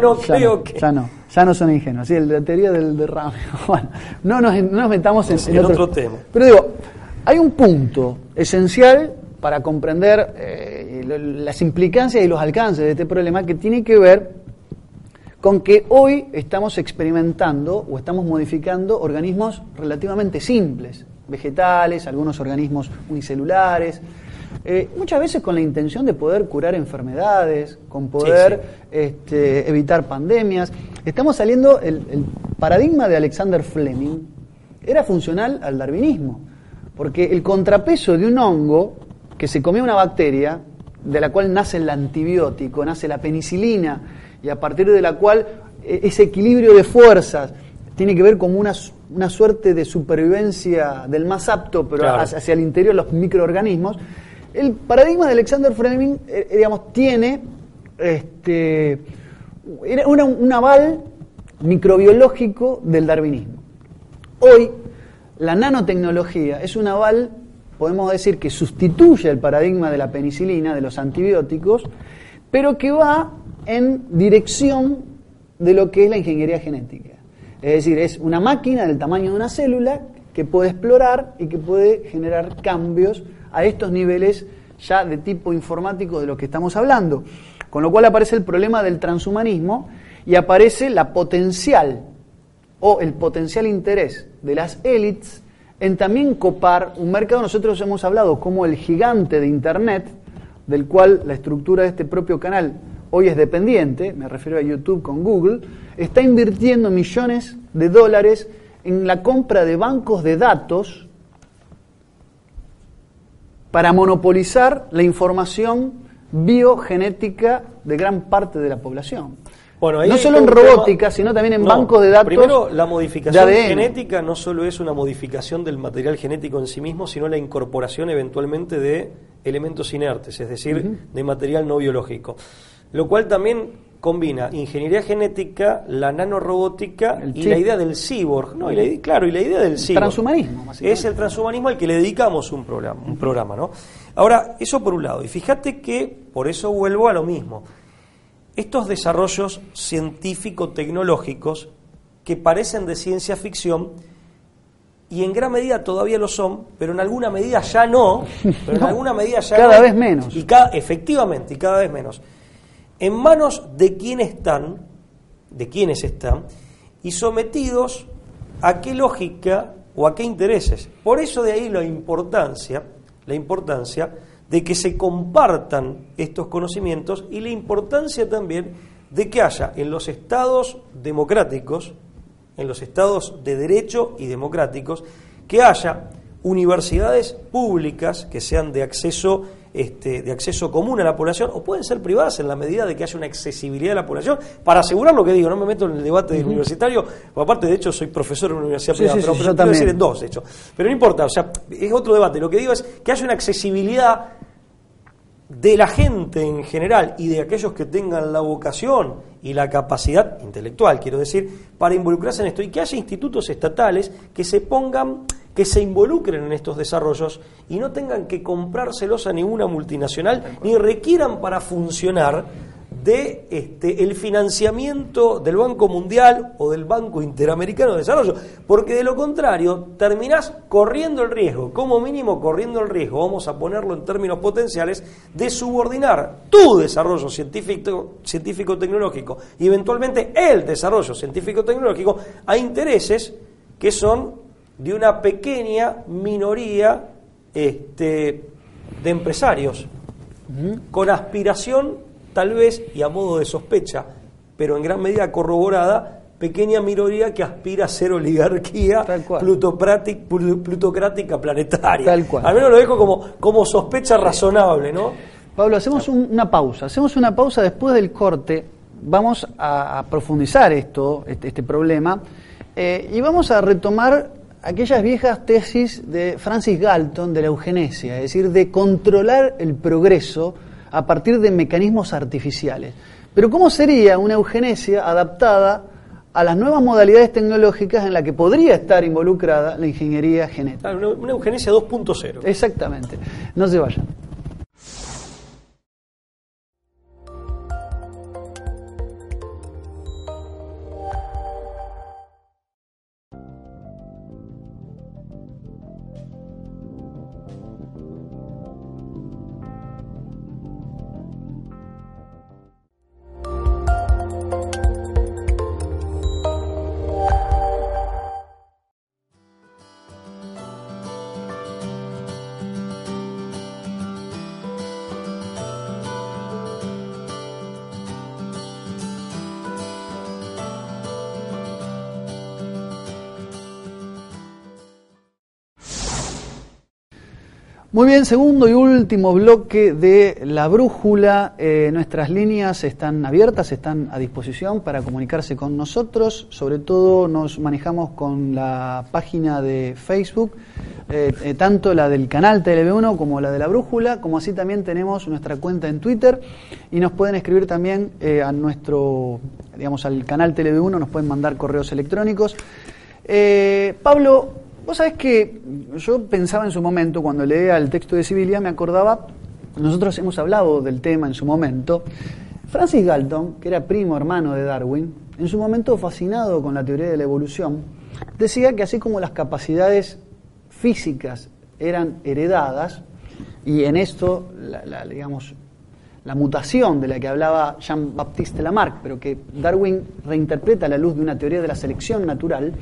no son ingenuas. Sí, la teoría del derrame. Bueno, no nos metamos en otro tema. Pero digo, hay un punto esencial para comprender las implicancias y los alcances de este problema, que tiene que ver con que hoy estamos experimentando o estamos modificando organismos relativamente simples, vegetales, algunos organismos unicelulares, muchas veces con la intención de poder curar enfermedades, con poder evitar pandemias. Estamos saliendo, el paradigma de Alexander Fleming era funcional al darwinismo, porque el contrapeso de un hongo que se comía una bacteria, de la cual nace el antibiótico, nace la penicilina, y a partir de la cual ese equilibrio de fuerzas tiene que ver como una suerte de supervivencia del más apto, pero hacia el interior de los microorganismos. El paradigma de Alexander Fleming, tiene era un aval microbiológico del darwinismo. Hoy, la nanotecnología es un aval, podemos decir, que sustituye el paradigma de la penicilina, de los antibióticos, pero que va en dirección de lo que es la ingeniería genética. Es decir, es una máquina del tamaño de una célula que puede explorar y que puede generar cambios a estos niveles ya de tipo informático de lo que estamos hablando. Con lo cual aparece el problema del transhumanismo y aparece la potencial o el potencial interés de las élites en también copar un mercado. Nosotros hemos hablado como el gigante de Internet, del cual la estructura de este propio canal hoy es dependiente, me refiero a YouTube con Google, está invirtiendo millones de dólares en la compra de bancos de datos para monopolizar la información biogenética de gran parte de la población. Bueno, ahí no solo en robótica, sino también en bancos de datos. Primero, la modificación genética no solo es una modificación del material genético en sí mismo, sino la incorporación eventualmente de elementos inertes, es decir, de material no biológico. Lo cual también combina ingeniería genética, la nanorobótica y la idea del cyborg. No, y la idea del cyborg. Transhumanismo, es el transhumanismo al que le dedicamos un programa, ¿no? Ahora, eso por un lado. Y fíjate que, por eso vuelvo a lo mismo. Estos desarrollos científico-tecnológicos que parecen de ciencia ficción, y en gran medida todavía lo son, pero en alguna medida ya no, cada vez menos. Efectivamente, y cada vez menos. En manos de quienes están, y sometidos a qué lógica o a qué intereses. Por eso de ahí la importancia de que se compartan estos conocimientos y la importancia también de que haya en los estados democráticos, en los estados de derecho y democráticos, que haya universidades públicas que sean de acceso común a la población, o pueden ser privadas en la medida de que haya una accesibilidad a la población, para asegurar lo que digo. No me meto en el debate del universitario, porque aparte de hecho soy profesor en una universidad privada, pero yo quiero decir en dos, de hecho. Pero no importa, o sea, es otro debate. Lo que digo es que haya una accesibilidad de la gente en general y de aquellos que tengan la vocación y la capacidad intelectual, quiero decir, para involucrarse en esto, y que haya institutos estatales que se involucren en estos desarrollos y no tengan que comprárselos a ninguna multinacional, ni requieran para funcionar de el financiamiento del Banco Mundial o del Banco Interamericano de Desarrollo, porque de lo contrario terminás corriendo el riesgo, como mínimo corriendo el riesgo, vamos a ponerlo en términos potenciales, de subordinar tu desarrollo científico-tecnológico y eventualmente el desarrollo científico-tecnológico a intereses que son de una pequeña minoría de empresarios con aspiración, tal vez, y a modo de sospecha, pero en gran medida corroborada, pequeña minoría que aspira a ser oligarquía plutocrática planetaria. Tal cual. Al menos lo dejo como sospecha razonable, ¿no? Pablo, hacemos una pausa. Después del corte. Vamos a profundizar este problema, y vamos a retomar aquellas viejas tesis de Francis Galton de la eugenesia, es decir, de controlar el progreso a partir de mecanismos artificiales. Pero ¿cómo sería una eugenesia adaptada a las nuevas modalidades tecnológicas en la que podría estar involucrada la ingeniería genética? Una eugenesia 2.0. Exactamente. No se vayan. Muy bien, segundo y último bloque de La Brújula. Nuestras líneas están abiertas, están a disposición para comunicarse con nosotros. Sobre todo nos manejamos con la página de Facebook, tanto la del canal TLB1 como la de La Brújula, como así también tenemos nuestra cuenta en Twitter, y nos pueden escribir también a nuestro, digamos, al canal TLB1, nos pueden mandar correos electrónicos. Pablo, vos sabés que yo pensaba en su momento, cuando leía el texto de Civilia, me acordaba, nosotros hemos hablado del tema en su momento, Francis Galton, que era primo hermano de Darwin, en su momento fascinado con la teoría de la evolución, decía que así como las capacidades físicas eran heredadas, y en esto, la mutación de la que hablaba Jean-Baptiste Lamarck, pero que Darwin reinterpreta a la luz de una teoría de la selección natural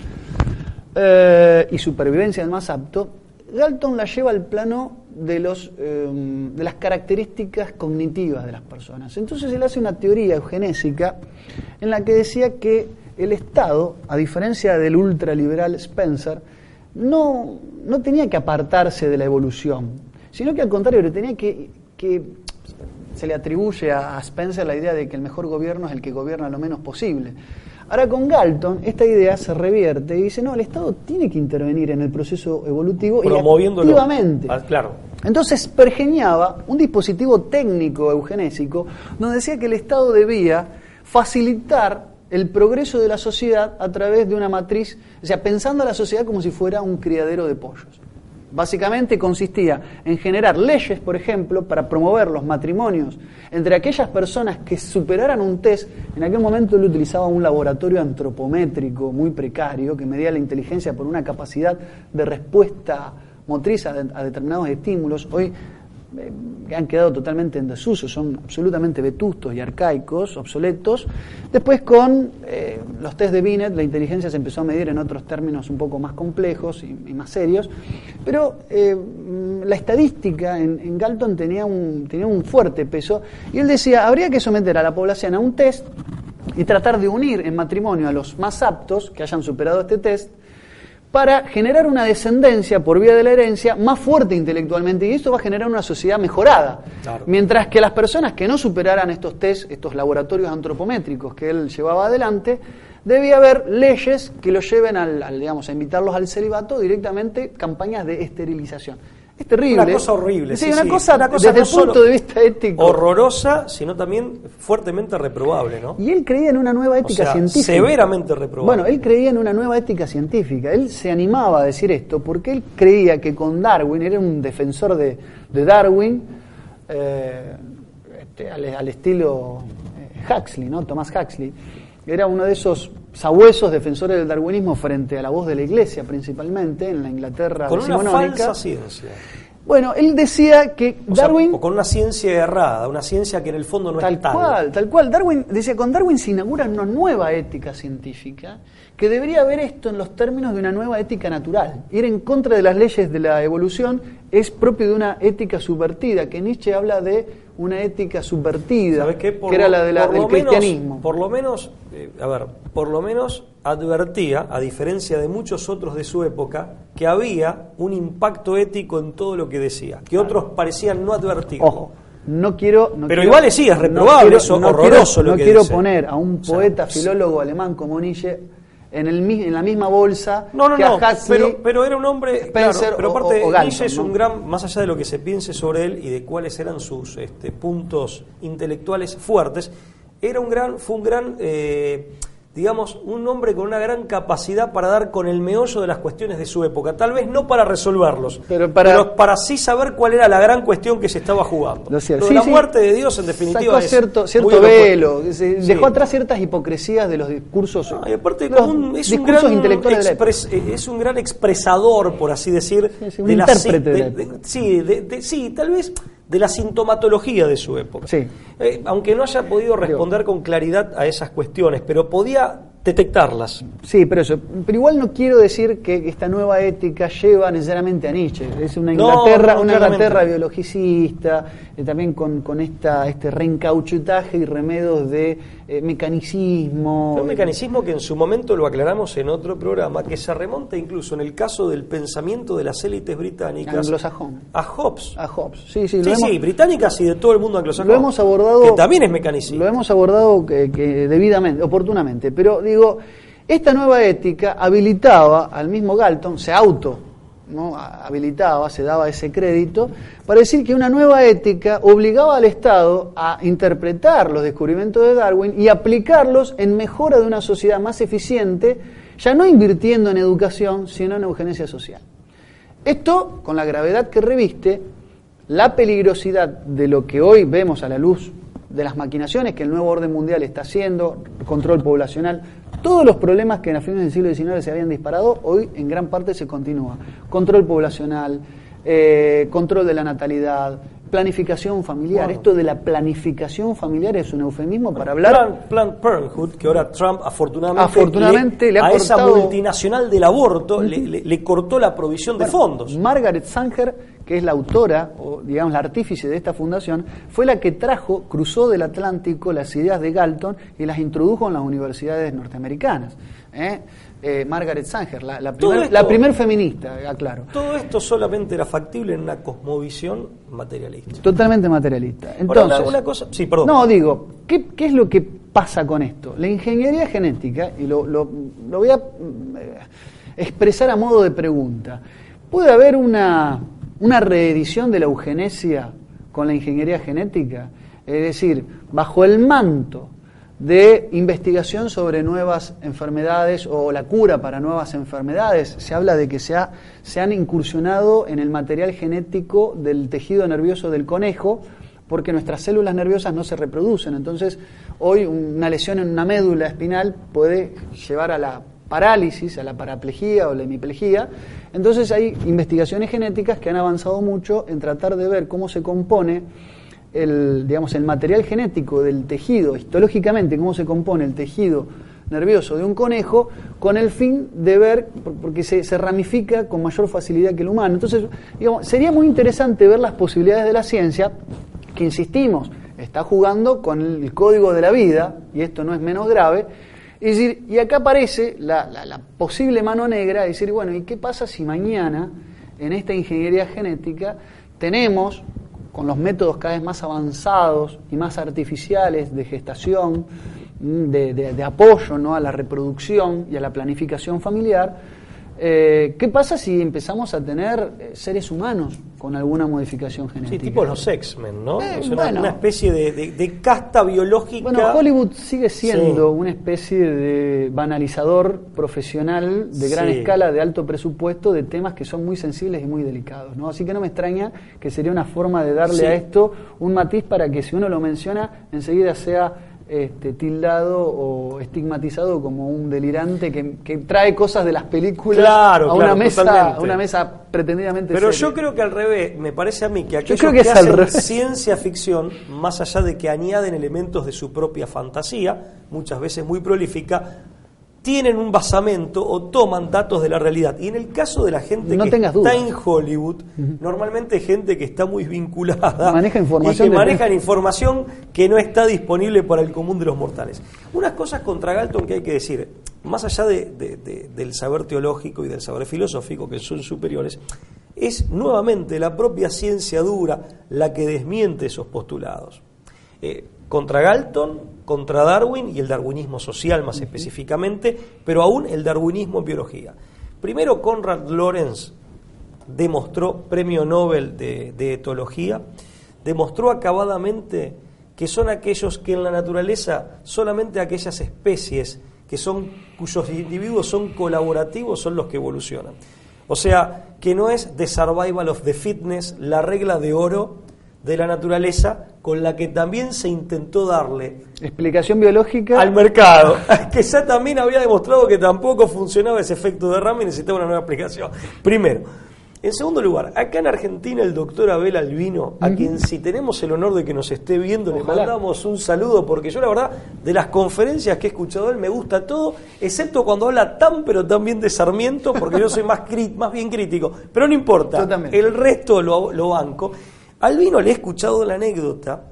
y supervivencia del más apto, Galton la lleva al plano de las características cognitivas de las personas. Entonces él hace una teoría eugenésica en la que decía que el Estado, a diferencia del ultraliberal Spencer, no tenía que apartarse de la evolución, sino que al contrario, tenía que se le atribuye a Spencer la idea de que el mejor gobierno es el que gobierna lo menos posible. Ahora con Galton esta idea se revierte y dice, no, el Estado tiene que intervenir en el proceso evolutivo promoviéndolo y activamente. Claro. Entonces pergeñaba un dispositivo técnico eugenésico donde decía que el Estado debía facilitar el progreso de la sociedad a través de una matriz, o sea, pensando a la sociedad como si fuera un criadero de pollos. Básicamente consistía en generar leyes, por ejemplo, para promover los matrimonios entre aquellas personas que superaran un test. En aquel momento él utilizaba un laboratorio antropométrico muy precario que medía la inteligencia por una capacidad de respuesta motriz a determinados estímulos. Hoy han quedado totalmente en desuso, son absolutamente vetustos y arcaicos, obsoletos. Después con los test de Binet la inteligencia se empezó a medir en otros términos un poco más complejos y más serios, pero la estadística en Galton tenía un fuerte peso, y él decía, habría que someter a la población a un test y tratar de unir en matrimonio a los más aptos que hayan superado este test, para generar una descendencia por vía de la herencia más fuerte intelectualmente, y esto va a generar una sociedad mejorada. Claro. Mientras que las personas que no superaran estos test, estos laboratorios antropométricos que él llevaba adelante, debía haber leyes que los lleven a invitarlos al celibato, directamente campañas de esterilización. Es terrible. Una cosa horrible. Sí, una cosa desde el punto de vista ético. Horrorosa, sino también fuertemente reprobable, ¿no? Y él creía en una nueva ética científica. Severamente reprobable. Bueno, él creía en una nueva ética científica. Él se animaba a decir esto porque él creía que con Darwin, era un defensor de Darwin, al estilo Huxley, ¿no? Thomas Huxley. Era uno de esos sabuesos defensores del darwinismo frente a la voz de la Iglesia, principalmente en la Inglaterra decimonónica. Con una falsa ciencia. Bueno, él decía que Darwin... O con una ciencia errada, una ciencia que en el fondo no es tal. Tal cual. Darwin decía, con Darwin se inaugura una nueva ética científica que debería ver esto en los términos de una nueva ética natural. Ir en contra de las leyes de la evolución es propio de una ética subvertida, que Nietzsche habla de una ética subvertida, que era la del cristianismo. Por lo menos advertía, a diferencia de muchos otros de su época, que había un impacto ético en todo lo que decía, que otros parecían no advertir. Ojo, pero igual decía, es reprobable, horroroso lo que dice. No quiero poner a un poeta, filólogo alemán como Nietzsche en la misma bolsa que a Huxley, pero era un hombre, Spencer, pero aparte o Galton, Nietzsche es ¿no? un gran, más allá de lo que se piense sobre él y de cuáles eran sus puntos intelectuales fuertes, fue un gran digamos, un hombre con una gran capacidad para dar con el meollo de las cuestiones de su época, tal vez no para resolverlos, pero para sí saber cuál era la gran cuestión que se estaba jugando. La muerte de Dios, en definitiva, sacó cierto velo, dejó atrás ciertas hipocresías de los discursos. Y aparte es un gran expresador, por así decir, un intérprete tal vez de la sintomatología de su época. Sí. Aunque no haya podido responder con claridad a esas cuestiones, pero podía detectarlas. Sí, pero igual no quiero decir que esta nueva ética lleva necesariamente a Nietzsche. Es una Inglaterra biologicista, también con este reencauchutaje y remedos de mecanicismo. Un mecanicismo que en su momento lo aclaramos en otro programa, que se remonta incluso en el caso del pensamiento de las élites británicas. Anglosajón. A Hobbes. Sí, británicas y de todo el mundo anglosajón. Lo hemos abordado. Que también es mecanicismo. Lo hemos abordado que debidamente, oportunamente, pero digo, esta nueva ética habilitaba al mismo Galton, se habilitaba, se daba ese crédito, para decir que una nueva ética obligaba al Estado a interpretar los descubrimientos de Darwin y aplicarlos en mejora de una sociedad más eficiente, ya no invirtiendo en educación, sino en eugenesia social. Esto, con la gravedad que reviste, la peligrosidad de lo que hoy vemos a la luz de las maquinaciones que el nuevo orden mundial está haciendo, control poblacional, todos los problemas que en la fines del siglo XIX se habían disparado, hoy en gran parte se continúa. Control poblacional, control de la natalidad, planificación familiar. Bueno, esto de la planificación familiar es un eufemismo para hablar... Planned Parenthood, que ahora Trump afortunadamente le ha cortado, esa multinacional del aborto le cortó la provisión de fondos. Margaret Sanger, que es la autora, o digamos la artífice de esta fundación, fue la que cruzó del Atlántico las ideas de Galton y las introdujo en las universidades norteamericanas. Margaret Sanger, la primer feminista, aclaro. Todo esto solamente era factible en una cosmovisión materialista. Totalmente materialista. Entonces, ahora, una cosa, sí, perdón. No, digo, ¿qué es lo que pasa con esto? La ingeniería genética, y lo voy a expresar a modo de pregunta, ¿puede haber una reedición de la eugenesia con la ingeniería genética? Es decir, bajo el manto de investigación sobre nuevas enfermedades o la cura para nuevas enfermedades. Se habla de que se han incursionado en el material genético del tejido nervioso del conejo porque nuestras células nerviosas no se reproducen. Entonces, hoy una lesión en una médula espinal puede llevar a la parálisis, a la paraplegia o la hemiplegia. Entonces, hay investigaciones genéticas que han avanzado mucho en tratar de ver cómo se compone el material genético del tejido, histológicamente cómo se compone el tejido nervioso de un conejo, con el fin de ver, porque se ramifica con mayor facilidad que el humano. Entonces, sería muy interesante ver las posibilidades de la ciencia, que insistimos, está jugando con el código de la vida, y esto no es menos grave, y acá aparece la posible mano negra, de decir, bueno, ¿y qué pasa si mañana, en esta ingeniería genética, tenemos, con los métodos cada vez más avanzados y más artificiales de gestación, de apoyo, ¿no?, a la reproducción y a la planificación familiar, ¿qué pasa si empezamos a tener seres humanos con alguna modificación genética? Sí, tipo los X-Men, ¿no? Una especie de casta biológica. Bueno, Hollywood sigue siendo una especie de banalizador profesional de gran escala, de alto presupuesto, de temas que son muy sensibles y muy delicados, ¿no? Así que no me extraña que sería una forma de darle a esto un matiz para que si uno lo menciona, enseguida sea tildado o estigmatizado como un delirante que trae cosas de las películas a una mesa pretendidamente pero seria. Yo creo que al revés, me parece a mí que aquellos que hacen ciencia ficción, más allá de que añaden elementos de su propia fantasía, muchas veces muy prolífica, tienen un basamento o toman datos de la realidad. Y en el caso de la gente que está en Hollywood, normalmente gente que está muy vinculada y que manejan información que no está disponible para el común de los mortales. Unas cosas contra Galton que hay que decir, más allá del saber teológico y del saber filosófico, que son superiores, es nuevamente la propia ciencia dura la que desmiente esos postulados. Contra Galton, contra Darwin y el darwinismo social más específicamente, pero aún el darwinismo en biología. Primero, Konrad Lorenz demostró, premio Nobel de etología, demostró acabadamente que son aquellos que en la naturaleza, solamente aquellas especies cuyos individuos son colaborativos son los que evolucionan. O sea, que no es the survival of the fittest, la regla de oro de la naturaleza, con la que también se intentó darle explicación biológica al mercado, que ya también había demostrado que tampoco funcionaba ese efecto derrame y necesitaba una nueva explicación. Primero. En segundo lugar, acá en Argentina el doctor Abel Albino, a quien si tenemos el honor de que nos esté viendo, le mandamos un saludo, porque yo la verdad, de las conferencias que he escuchado de él, me gusta todo, excepto cuando habla tan pero tan bien de Sarmiento, porque yo soy más bien crítico, pero no importa, el resto lo banco. Albino le he escuchado la anécdota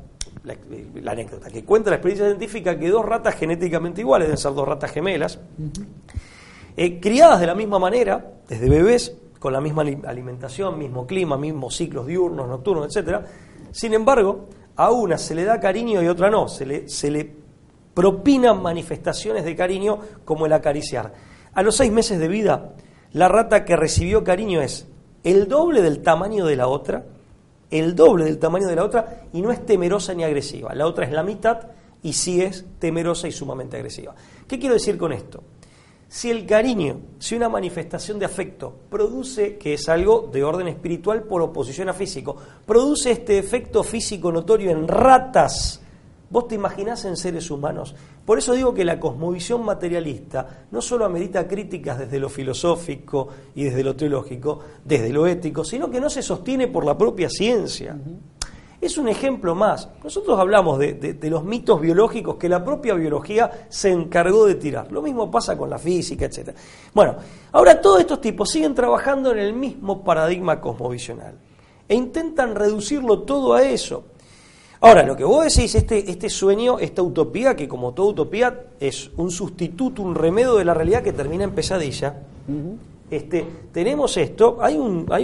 que cuenta la experiencia científica que dos ratas genéticamente iguales, deben ser dos ratas gemelas, criadas de la misma manera, desde bebés, con la misma alimentación, mismo clima, mismos ciclos diurnos, nocturnos, etcétera. Sin embargo, a una se le da cariño y a otra no, se le propinan manifestaciones de cariño como el acariciar. A los 6 meses de vida, la rata que recibió cariño es el doble del tamaño de la otra, y no es temerosa ni agresiva. La otra es la mitad y sí es temerosa y sumamente agresiva. ¿Qué quiero decir con esto? Si el cariño, si una manifestación de afecto produce, que es algo de orden espiritual por oposición a físico, produce este efecto físico notorio en ratas, ¿vos te imaginás en seres humanos? Por eso digo que la cosmovisión materialista no solo amerita críticas desde lo filosófico y desde lo teológico, desde lo ético, sino que no se sostiene por la propia ciencia. Es un ejemplo más. Nosotros hablamos de los mitos biológicos que la propia biología se encargó de tirar. Lo mismo pasa con la física, etc. Bueno, ahora todos estos tipos siguen trabajando en el mismo paradigma cosmovisional e intentan reducirlo todo a eso. Ahora, lo que vos decís, este sueño, esta utopía, que como toda utopía es un sustituto, un remedio de la realidad que termina en pesadilla. Tenemos esto, hay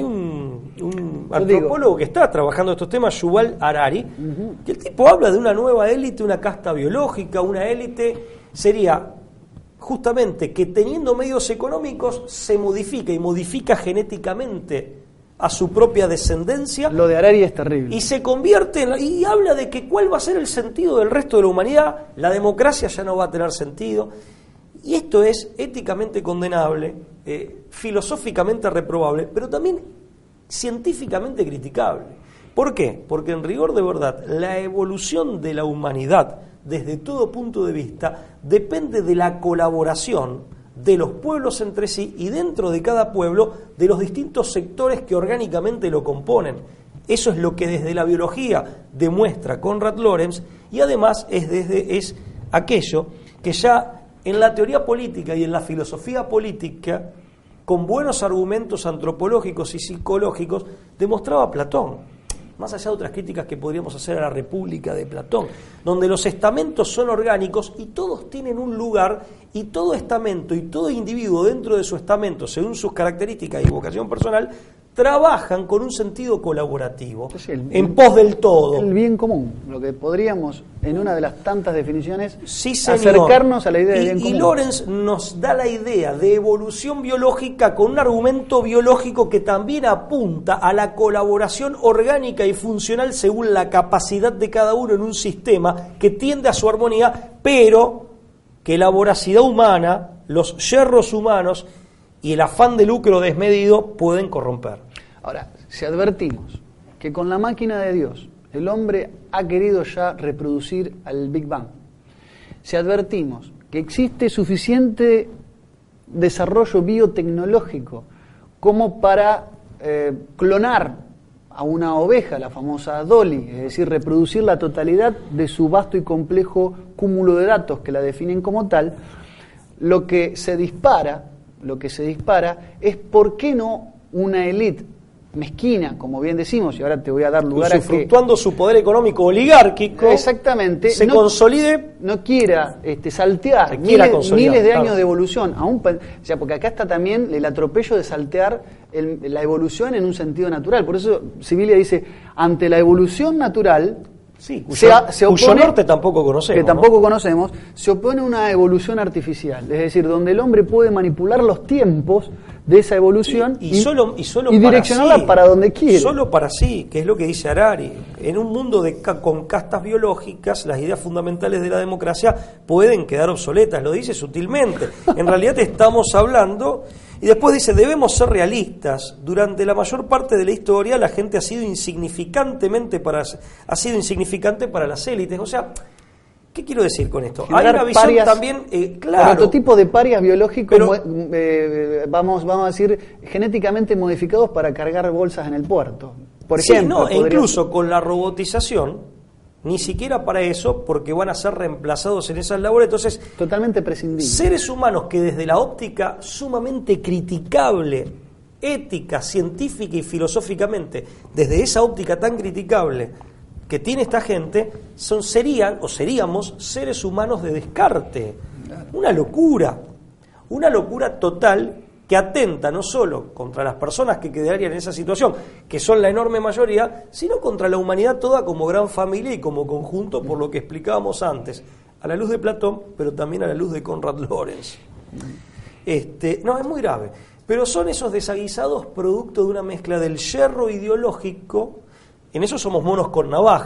un antropólogo que está trabajando estos temas, Yuval Harari, que el tipo habla de una nueva élite, una casta biológica, una élite, sería justamente que teniendo medios económicos se modifica y modifica genéticamente a su propia descendencia. Lo de Harari es terrible. Y se convierte y habla de que cuál va a ser el sentido del resto de la humanidad, la democracia ya no va a tener sentido. Y esto es éticamente condenable, filosóficamente reprobable, pero también científicamente criticable. ¿Por qué? Porque en rigor de verdad, la evolución de la humanidad, desde todo punto de vista, depende de la colaboración de los pueblos entre sí y dentro de cada pueblo, de los distintos sectores que orgánicamente lo componen. Eso es lo que desde la biología demuestra Konrad Lorenz, y además es aquello que ya en la teoría política y en la filosofía política, con buenos argumentos antropológicos y psicológicos, demostraba Platón. Más allá de otras críticas que podríamos hacer a la República de Platón, donde los estamentos son orgánicos y todos tienen un lugar, y todo estamento y todo individuo dentro de su estamento, según sus características y vocación personal, trabajan con un sentido colaborativo, en pos del todo. El bien común, lo que podríamos, en una de las tantas definiciones, sí, acercarnos a la idea de bien común. Y Lorenz nos da la idea de evolución biológica con un argumento biológico que también apunta a la colaboración orgánica y funcional según la capacidad de cada uno en un sistema que tiende a su armonía, pero que la voracidad humana, los yerros humanos y el afán de lucro desmedido pueden corromper. Ahora, si advertimos que con la máquina de Dios el hombre ha querido ya reproducir al Big Bang, si advertimos que existe suficiente desarrollo biotecnológico como para clonar a una oveja, la famosa Dolly, es decir, reproducir la totalidad de su vasto y complejo cúmulo de datos que la definen como tal, lo que se dispara es por qué no una élite mezquina, como bien decimos, y ahora te voy a dar lugar a que, usufructuando su poder económico oligárquico, exactamente, se consolide, no quiera saltear miles de años de evolución, o sea, porque acá está también el atropello de saltear la evolución en un sentido natural. Por eso Sibilia dice, ante la evolución natural, sí, cuyo norte tampoco conocemos. Que tampoco conocemos, se opone una evolución artificial, es decir, donde el hombre puede manipular los tiempos de esa evolución y direccionarla para donde quiere. Solo para sí, que es lo que dice Harari. En un mundo con castas biológicas, las ideas fundamentales de la democracia pueden quedar obsoletas, lo dice sutilmente. En realidad estamos hablando, y después dice, debemos ser realistas. Durante la mayor parte de la historia la gente ha sido insignificante para las élites. O sea, ¿qué quiero decir con esto? Hay una visión parias, también, claro. Otro tipo de parias biológicos, vamos a decir, genéticamente modificados para cargar bolsas en el puerto. Por ejemplo. Sí, incluso con la robotización, ni siquiera para eso, porque van a ser reemplazados en esas labores. Entonces, totalmente prescindible. Seres humanos que desde la óptica sumamente criticable, ética, científica y filosóficamente, desde esa óptica tan criticable que tiene esta gente, seríamos seres humanos de descarte. Una locura total que atenta no solo contra las personas que quedarían en esa situación, que son la enorme mayoría, sino contra la humanidad toda como gran familia y como conjunto, por lo que explicábamos antes, a la luz de Platón, pero también a la luz de Konrad Lorenz. No, es muy grave, pero son esos desaguisados producto de una mezcla del yerro ideológico. En eso somos monos con navaja.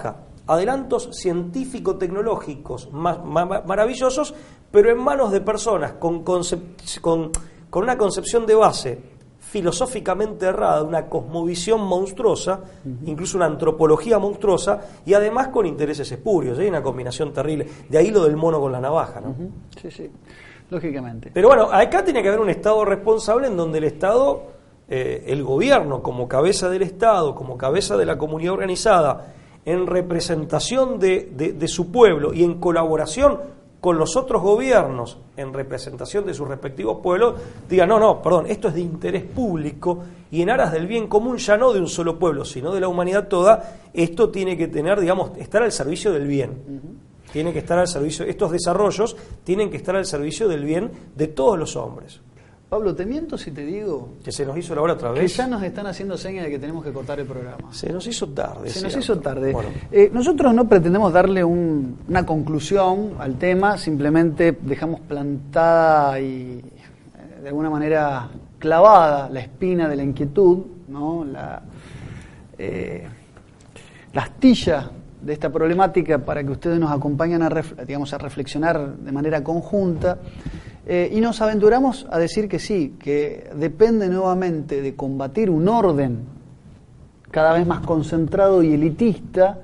adelantos científico-tecnológicos maravillosos, pero en manos de personas con una concepción de base filosóficamente errada, una cosmovisión monstruosa, incluso una antropología monstruosa, y además con intereses espurios. Hay una combinación terrible. De ahí lo del mono con la navaja, ¿no? Sí, sí, lógicamente. Pero bueno, acá tiene que haber un Estado responsable en donde el Estado, el gobierno como cabeza del Estado, como cabeza de la comunidad organizada, en representación de su pueblo y en colaboración con los otros gobiernos en representación de sus respectivos pueblos, diga, no, perdón, esto es de interés público y en aras del bien común, ya no de un solo pueblo, sino de la humanidad toda, esto tiene que tener, digamos, estar al servicio del bien. Tiene que estar al servicio, estos desarrollos tienen que estar al servicio del bien de todos los hombres. Pablo, ¿te miento si te digo que se nos hizo la hora otra vez? Que ya nos están haciendo señas de que tenemos que cortar el programa. Se nos hizo tarde. Se nos hizo tarde. Bueno. Nosotros no pretendemos darle una conclusión al tema, simplemente dejamos plantada y de alguna manera clavada la espina de la inquietud, ¿no? La astilla de esta problemática para que ustedes nos acompañen a reflexionar de manera conjunta. Y nos aventuramos a decir que sí, que depende nuevamente de combatir un orden cada vez más concentrado y elitista,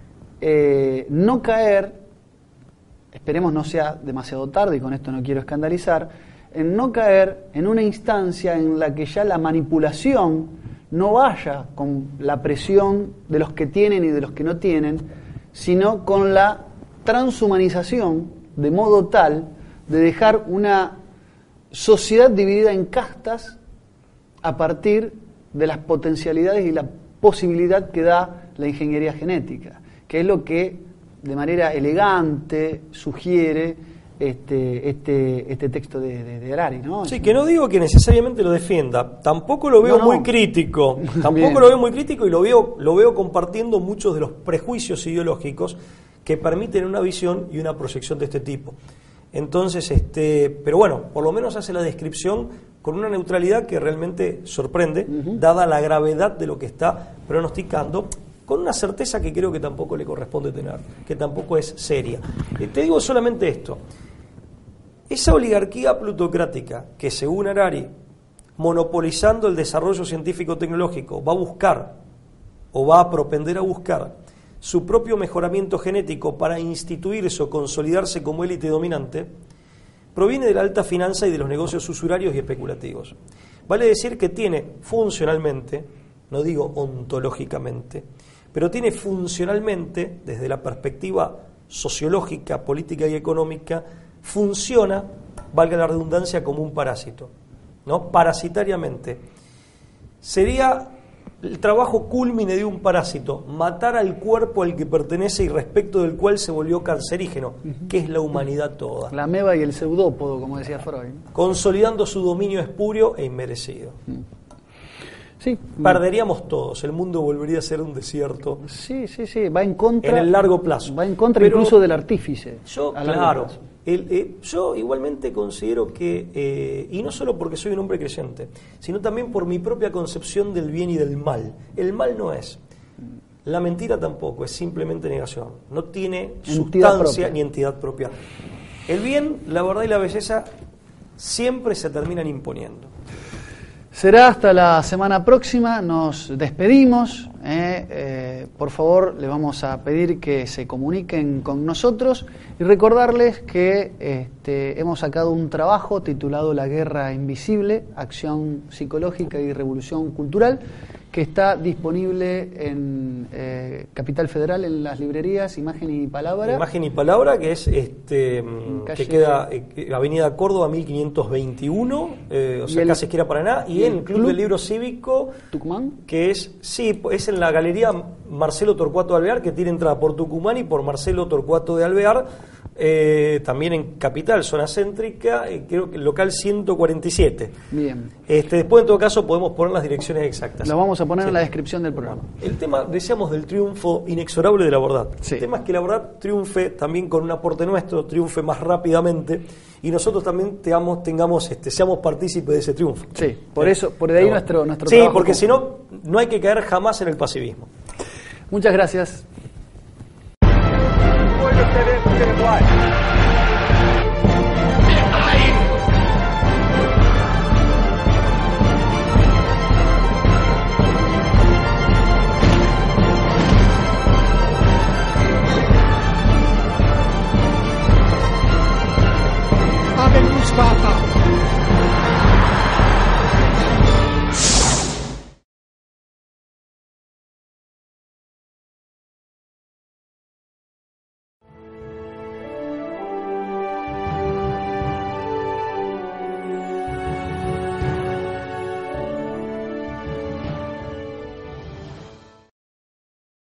no caer, esperemos no sea demasiado tarde, y con esto no quiero escandalizar, en no caer en una instancia en la que ya la manipulación no vaya con la presión de los que tienen y de los que no tienen, sino con la transhumanización, de modo tal de dejar una sociedad dividida en castas a partir de las potencialidades y la posibilidad que da la ingeniería genética, que es lo que de manera elegante sugiere este texto de Harari, ¿no? Sí, que no digo que necesariamente lo defienda, tampoco lo veo muy crítico, tampoco lo veo muy crítico y lo veo compartiendo muchos de los prejuicios ideológicos que permiten una visión y una proyección de este tipo. Entonces, pero bueno, por lo menos hace la descripción con una neutralidad que realmente sorprende, dada la gravedad de lo que está pronosticando, con una certeza que creo que tampoco le corresponde tener, que tampoco es seria. Te digo solamente esto, esa oligarquía plutocrática que según Harari, monopolizando el desarrollo científico-tecnológico, va a buscar, o va a propender a buscar, su propio mejoramiento genético para instituirse o consolidarse como élite dominante, proviene de la alta finanza y de los negocios usurarios y especulativos. Vale decir que tiene funcionalmente, no digo ontológicamente, pero tiene funcionalmente, desde la perspectiva sociológica, política y económica, funciona, valga la redundancia, como un parásito, ¿no? Parasitariamente. Sería el trabajo cúlmine de un parásito, matar al cuerpo al que pertenece y respecto del cual se volvió cancerígeno, que es la humanidad toda. La ameba y el pseudópodo, como decía Freud. Consolidando su dominio espurio e inmerecido. Sí. Perderíamos todos, el mundo volvería a ser un desierto. Sí, va en contra. En el largo plazo. Va en contra incluso del artífice. Claro. Yo igualmente considero que, y no solo porque soy un hombre creyente, sino también por mi propia concepción del bien y del mal. El mal no es. La mentira tampoco, es simplemente negación. No tiene sustancia ni entidad propia. El bien, la verdad y la belleza siempre se terminan imponiendo. Será hasta la semana próxima, nos despedimos. Por favor, le vamos a pedir que se comuniquen con nosotros y recordarles que hemos sacado un trabajo titulado La Guerra Invisible, Acción Psicológica y Revolución Cultural, que está disponible en Capital Federal, en las librerías Imagen y Palabra. Imagen y Palabra, que es que queda Avenida Córdoba 1521, o sea, casi esquina Paraná, y en el Club del Libro Cívico Tucumán, que es en la Galería Marcelo Torcuato de Alvear, que tiene entrada por Tucumán y por Marcelo Torcuato de Alvear, también en Capital, zona céntrica, creo que el local 147. Bien. Después, en todo caso, podemos poner las direcciones exactas. Lo vamos a poner en la descripción del programa. El tema, decíamos, del triunfo inexorable de la verdad. Sí. El tema es que la verdad triunfe también con un aporte nuestro, triunfe más rápidamente, y nosotros también seamos partícipes de ese triunfo. Sí, por ahí nuestro sí, trabajo. Porque si no, no hay que caer jamás en el pasivismo. Muchas gracias.